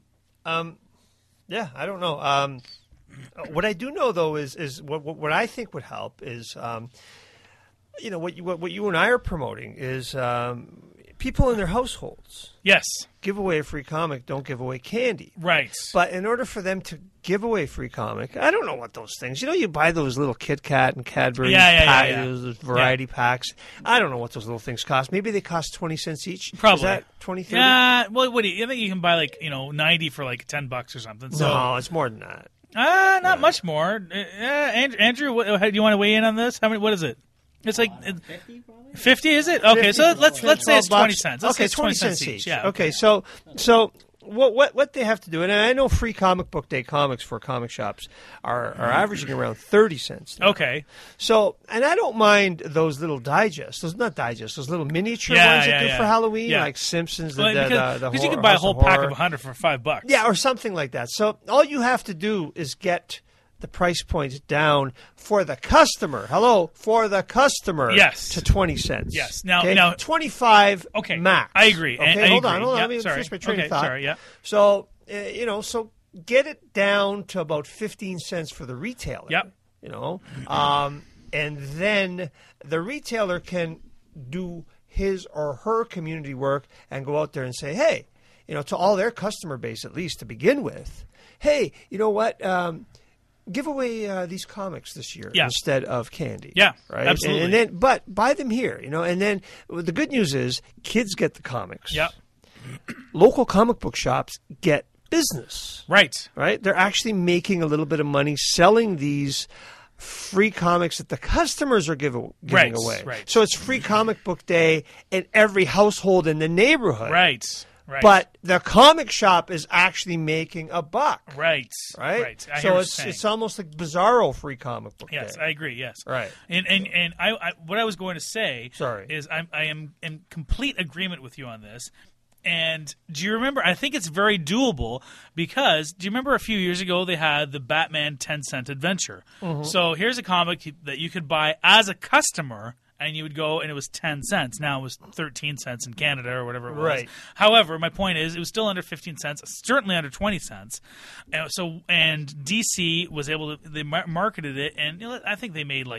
Speaker 5: Yeah, I don't know. What I do know, though, is what I think would help is, what you and I are promoting is people in their households
Speaker 6: Yes.
Speaker 5: give away a free comic, don't give away candy.
Speaker 6: Right.
Speaker 5: But in order for them to give away free comic, I don't know what those things. You buy those little Kit Kat and Cadbury those variety packs. I don't know what those little things cost. Maybe they cost 20 cents each.
Speaker 6: Probably.
Speaker 5: Is that 20, 30?
Speaker 6: Yeah. Well, what do you? I think you can buy 90 for $10 or something. So.
Speaker 5: No, it's more than that.
Speaker 6: Not much more. Andrew, do you want to weigh in on this? What is it? It's like
Speaker 7: 50 probably.
Speaker 6: 50, is it? Okay, so let's say it's 20
Speaker 5: $12.
Speaker 6: cents. Let's say
Speaker 5: Okay,
Speaker 6: it's
Speaker 5: 20 cents each.
Speaker 6: Yeah.
Speaker 5: Okay, so what they have to do, and I know Free Comic Book Day comics for comic shops are averaging around 30 cents. now.
Speaker 6: Okay.
Speaker 5: So, and I don't mind those little digests. Those little miniature ones they do for Halloween, like Simpsons.
Speaker 6: Because you can buy a whole pack of 100 for $5.
Speaker 5: Yeah, or something like that. So all you have to do is get the price point down for the customer. For the customer.
Speaker 6: Yes.
Speaker 5: To 20 cents.
Speaker 6: Yes.
Speaker 5: Okay?
Speaker 6: Now
Speaker 5: 25
Speaker 6: okay.
Speaker 5: max.
Speaker 6: I agree.
Speaker 5: Okay,
Speaker 6: I
Speaker 5: hold
Speaker 6: agree.
Speaker 5: on.
Speaker 6: Yeah,
Speaker 5: Let me
Speaker 6: sorry.
Speaker 5: finish my train
Speaker 6: Okay,
Speaker 5: of thought.
Speaker 6: sorry, yeah.
Speaker 5: So, so get it down to about 15 cents for the retailer.
Speaker 6: Yep.
Speaker 5: And then the retailer can do his or her community work and go out there and say, hey, to all their customer base, at least to begin with, hey, you know what? Give away these comics this year instead of candy.
Speaker 6: Yeah,
Speaker 5: right.
Speaker 6: absolutely.
Speaker 5: And then, but buy them here, and then the good news is kids get the comics.
Speaker 6: Yep.
Speaker 5: local comic book shops get business.
Speaker 6: Right.
Speaker 5: Right? They're actually making a little bit of money selling these free comics that the customers are giving away.
Speaker 6: Right.
Speaker 5: So it's free comic book day in every household in the neighborhood.
Speaker 6: Right. Right.
Speaker 5: But the comic shop is actually making a buck.
Speaker 6: Right.
Speaker 5: Right?
Speaker 6: Right. I hear
Speaker 5: So
Speaker 6: what you're
Speaker 5: it's
Speaker 6: saying.
Speaker 5: almost like Bizarro free comic book
Speaker 6: Yes,
Speaker 5: day.
Speaker 6: I agree. Yes,
Speaker 5: Right.
Speaker 6: And I what I was going to say,
Speaker 5: Sorry.
Speaker 6: is I am in complete agreement with you on this. And do you remember? I think it's very doable because do you remember a few years ago they had the Batman 10-cent adventure?
Speaker 5: Mm-hmm.
Speaker 6: So here's a comic that you could buy as a customer. And you would go, and it was 10 cents. Now it was 13 cents in Canada or whatever it was.
Speaker 5: Right.
Speaker 6: However, my point is, it was still under 15 cents, certainly under 20 cents. And DC was able to, they marketed it, and I think they made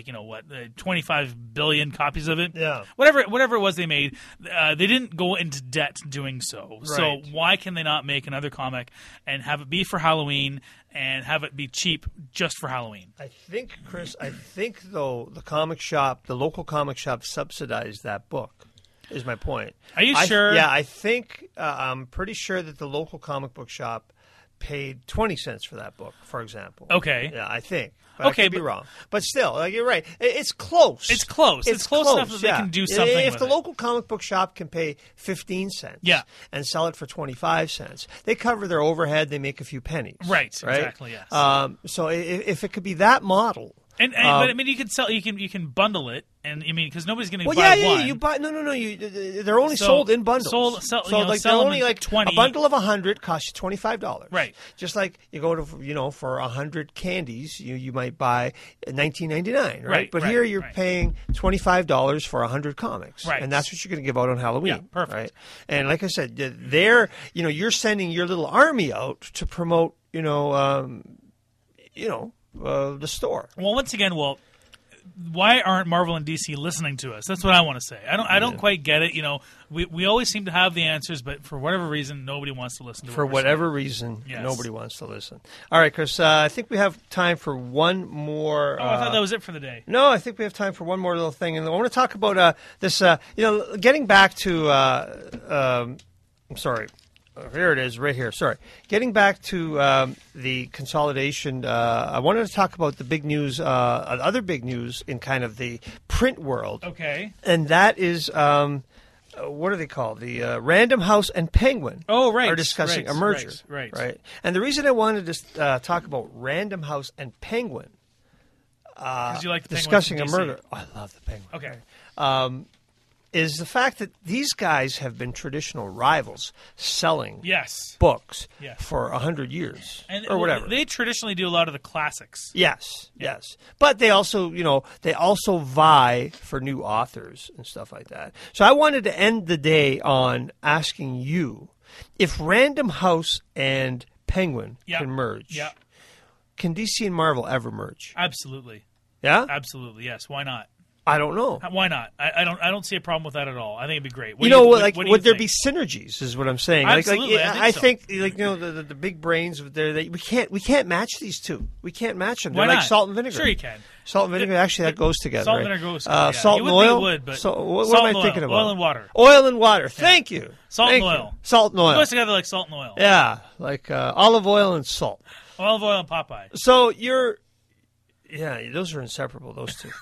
Speaker 6: 25 billion copies of it.
Speaker 5: Yeah.
Speaker 6: Whatever it was they made, they didn't go into debt doing so. So
Speaker 5: Right.
Speaker 6: why can they not make another comic and have it be for Halloween and have it be cheap just for Halloween?
Speaker 5: I think, Chris, though, the local comic shop subsidized that book, is my point.
Speaker 6: Are you sure?
Speaker 5: Yeah, I think, I'm pretty sure that the local comic book shop paid 20 cents for that book, for example.
Speaker 6: Okay.
Speaker 5: Yeah, I think. But
Speaker 6: Okay,
Speaker 5: I could be wrong. But still, you're right. It's close.
Speaker 6: It's close. It's close enough that they can do something
Speaker 5: If
Speaker 6: with
Speaker 5: the
Speaker 6: it.
Speaker 5: local comic book shop can pay 15 cents
Speaker 6: Yeah.
Speaker 5: and sell it for 25 cents, they cover their overhead, they make a few pennies.
Speaker 6: Right, exactly, yes.
Speaker 5: So if it could be that model.
Speaker 6: But I mean, you can sell. You can bundle it, and I mean, because nobody's going to
Speaker 5: Well,
Speaker 6: buy
Speaker 5: yeah,
Speaker 6: one.
Speaker 5: You buy they're only sold in bundles.
Speaker 6: Sell
Speaker 5: they're
Speaker 6: them
Speaker 5: only
Speaker 6: in
Speaker 5: like
Speaker 6: 20.
Speaker 5: a bundle of 100 costs you $25.
Speaker 6: Right.
Speaker 5: Just like you go to for 100 candies, you might buy $19.99. Right. But here you're paying $25 for 100 comics.
Speaker 6: Right.
Speaker 5: And that's what you're going to give out on Halloween.
Speaker 6: Yeah, perfect.
Speaker 5: Right. And like I said, you're sending your little army out to promote the store.
Speaker 6: Well, once again, why aren't Marvel and DC listening to us? That's what I want to say. I don't quite get it. We always seem to have the answers, but for whatever reason, nobody wants to listen to.
Speaker 5: For
Speaker 6: what we're
Speaker 5: whatever reason,
Speaker 6: Yes.
Speaker 5: nobody wants to listen. All right, Chris. I think we have time for one more.
Speaker 6: saying. I thought that was it for the day.
Speaker 5: No, I think we have time for one more little thing, and I want to talk about this. Getting back to. I'm sorry. Here it is, right here. Sorry. Getting back to the consolidation, I wanted to talk about the big news, other big news in kind of the print world.
Speaker 6: Okay.
Speaker 5: And that is, what are they called? The Random House and Penguin
Speaker 6: Oh, right.
Speaker 5: are discussing
Speaker 6: right,
Speaker 5: a merger.
Speaker 6: Right.
Speaker 5: And the reason I wanted to talk about Random House and Penguin,
Speaker 6: Because you like the
Speaker 5: discussing a
Speaker 6: Penguins from
Speaker 5: merger. Oh, I love the Penguin.
Speaker 6: DC. Okay.
Speaker 5: Is the fact that these guys have been traditional rivals selling
Speaker 6: Yes.
Speaker 5: books
Speaker 6: Yeah.
Speaker 5: for 100 years
Speaker 6: And
Speaker 5: or whatever.
Speaker 6: They traditionally do a lot of the classics.
Speaker 5: Yes. But they also, they also vie for new authors and stuff like that. So I wanted to end the day on asking you if Random House and Penguin
Speaker 6: Yeah.
Speaker 5: can merge.
Speaker 6: Yeah.
Speaker 5: Can DC and Marvel ever merge?
Speaker 6: Absolutely.
Speaker 5: Yeah?
Speaker 6: Absolutely. Yes. Why not?
Speaker 5: I don't know.
Speaker 6: Why not? I don't see a problem with that at all. I think it'd be great.
Speaker 5: Would there be synergies? Is what I'm saying.
Speaker 6: Absolutely,
Speaker 5: I
Speaker 6: I
Speaker 5: think the big brains there. We can't match these two. We can't match them. They're
Speaker 6: Why
Speaker 5: like
Speaker 6: not?
Speaker 5: salt and vinegar.
Speaker 6: Sure, you can.
Speaker 5: Salt and vinegar. Actually, that goes together.
Speaker 6: Salt
Speaker 5: right?
Speaker 6: and vinegar goes together. Yeah.
Speaker 5: Salt
Speaker 6: You
Speaker 5: and
Speaker 6: would think
Speaker 5: oil.
Speaker 6: it would, but
Speaker 5: so what
Speaker 6: salt
Speaker 5: am I
Speaker 6: and
Speaker 5: thinking
Speaker 6: oil.
Speaker 5: about?
Speaker 6: Oil and water.
Speaker 5: Oil and water. Thank you.
Speaker 6: Salt
Speaker 5: Thank
Speaker 6: and
Speaker 5: you.
Speaker 6: oil.
Speaker 5: Salt and
Speaker 6: It
Speaker 5: oil.
Speaker 6: goes together like salt and oil.
Speaker 5: Yeah, like olive oil and salt.
Speaker 6: Olive oil and Popeye.
Speaker 5: So those are inseparable. Those two.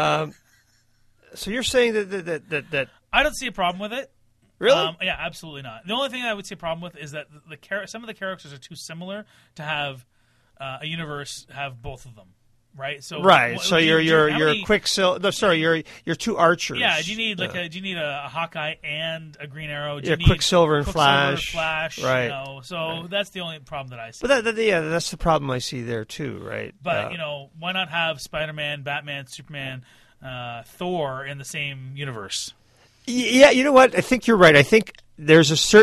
Speaker 5: So you're saying that
Speaker 6: I don't see a problem with it.
Speaker 5: really?
Speaker 6: Yeah, absolutely not. The only thing I would see a problem with is that some of the characters are too similar to have a universe have both of them, right? So
Speaker 5: Right. So you're
Speaker 6: how many-
Speaker 5: Quicksilver. No, sorry, you're two archers.
Speaker 6: Yeah. Do you need do you need a Hawkeye and a Green Arrow? Do
Speaker 5: Yeah,
Speaker 6: you need
Speaker 5: Quicksilver and Flash.
Speaker 6: Right. So that's the only problem that I see.
Speaker 5: But that's the problem I see there too, right?
Speaker 6: But why not have Spider-Man, Batman, Superman, Thor in the same universe?
Speaker 5: Yeah, you know what? I think you're right. I think there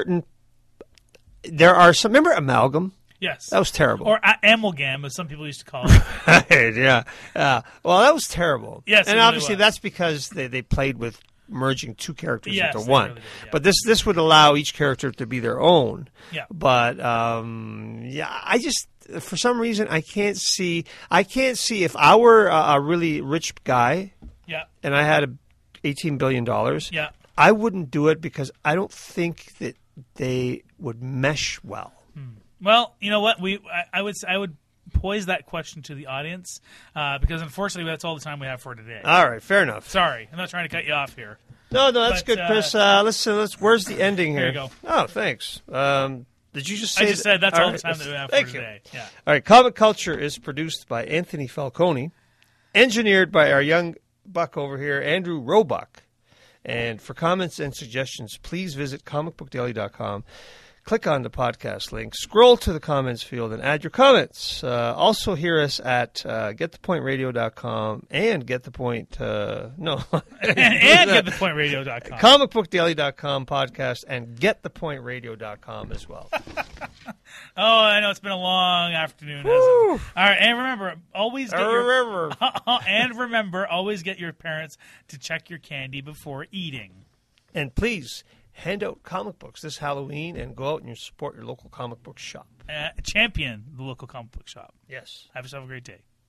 Speaker 5: are some. Remember Amalgam?
Speaker 6: Yes.
Speaker 5: That was terrible.
Speaker 6: Or amalgam, as some people used to call it.
Speaker 5: Right, yeah. Well, that was terrible.
Speaker 6: Yes, it
Speaker 5: and
Speaker 6: really
Speaker 5: obviously
Speaker 6: was.
Speaker 5: that's because they played with merging two characters
Speaker 6: Yes,
Speaker 5: into
Speaker 6: they
Speaker 5: one.
Speaker 6: really did, yeah.
Speaker 5: But this would allow each character to be their own.
Speaker 6: Yeah.
Speaker 5: But I just for some reason I can't see if I were a really rich guy
Speaker 6: Yeah.
Speaker 5: and I had $18 billion.
Speaker 6: Yeah.
Speaker 5: I wouldn't do it because I don't think that they would mesh well?
Speaker 6: Well, you know what? I would pose that question to the audience because unfortunately that's all the time we have for today.
Speaker 5: All right, fair enough.
Speaker 6: Sorry, I'm not trying to cut you off here.
Speaker 5: No, that's
Speaker 6: But,
Speaker 5: good, Chris. Let's. Where's the ending here?
Speaker 6: There you go.
Speaker 5: Oh, thanks. Did you just say?
Speaker 6: I just said that's all the
Speaker 5: right.
Speaker 6: time that we have
Speaker 5: Thank
Speaker 6: for
Speaker 5: you.
Speaker 6: today. Yeah.
Speaker 5: All right, Comic Culture is produced by Anthony Falcone, engineered by our young buck over here, Andrew Roebuck. And for comments and suggestions, please visit comicbookdaily.com. Click on the podcast link, scroll to the comments field, and add your comments. Also hear us at getthepointradio.com and getthepoint,
Speaker 6: and getthepointradio.com.
Speaker 5: comicbookdaily.com podcast and getthepointradio.com as well.
Speaker 6: Oh, I know it's been a long afternoon. Hasn't it? All right, and remember, always get always get your parents to check your candy before eating.
Speaker 5: And please hand out comic books this Halloween and go out and support your local comic book shop.
Speaker 6: Champion the local comic book shop.
Speaker 5: Yes.
Speaker 6: Have yourself a great day.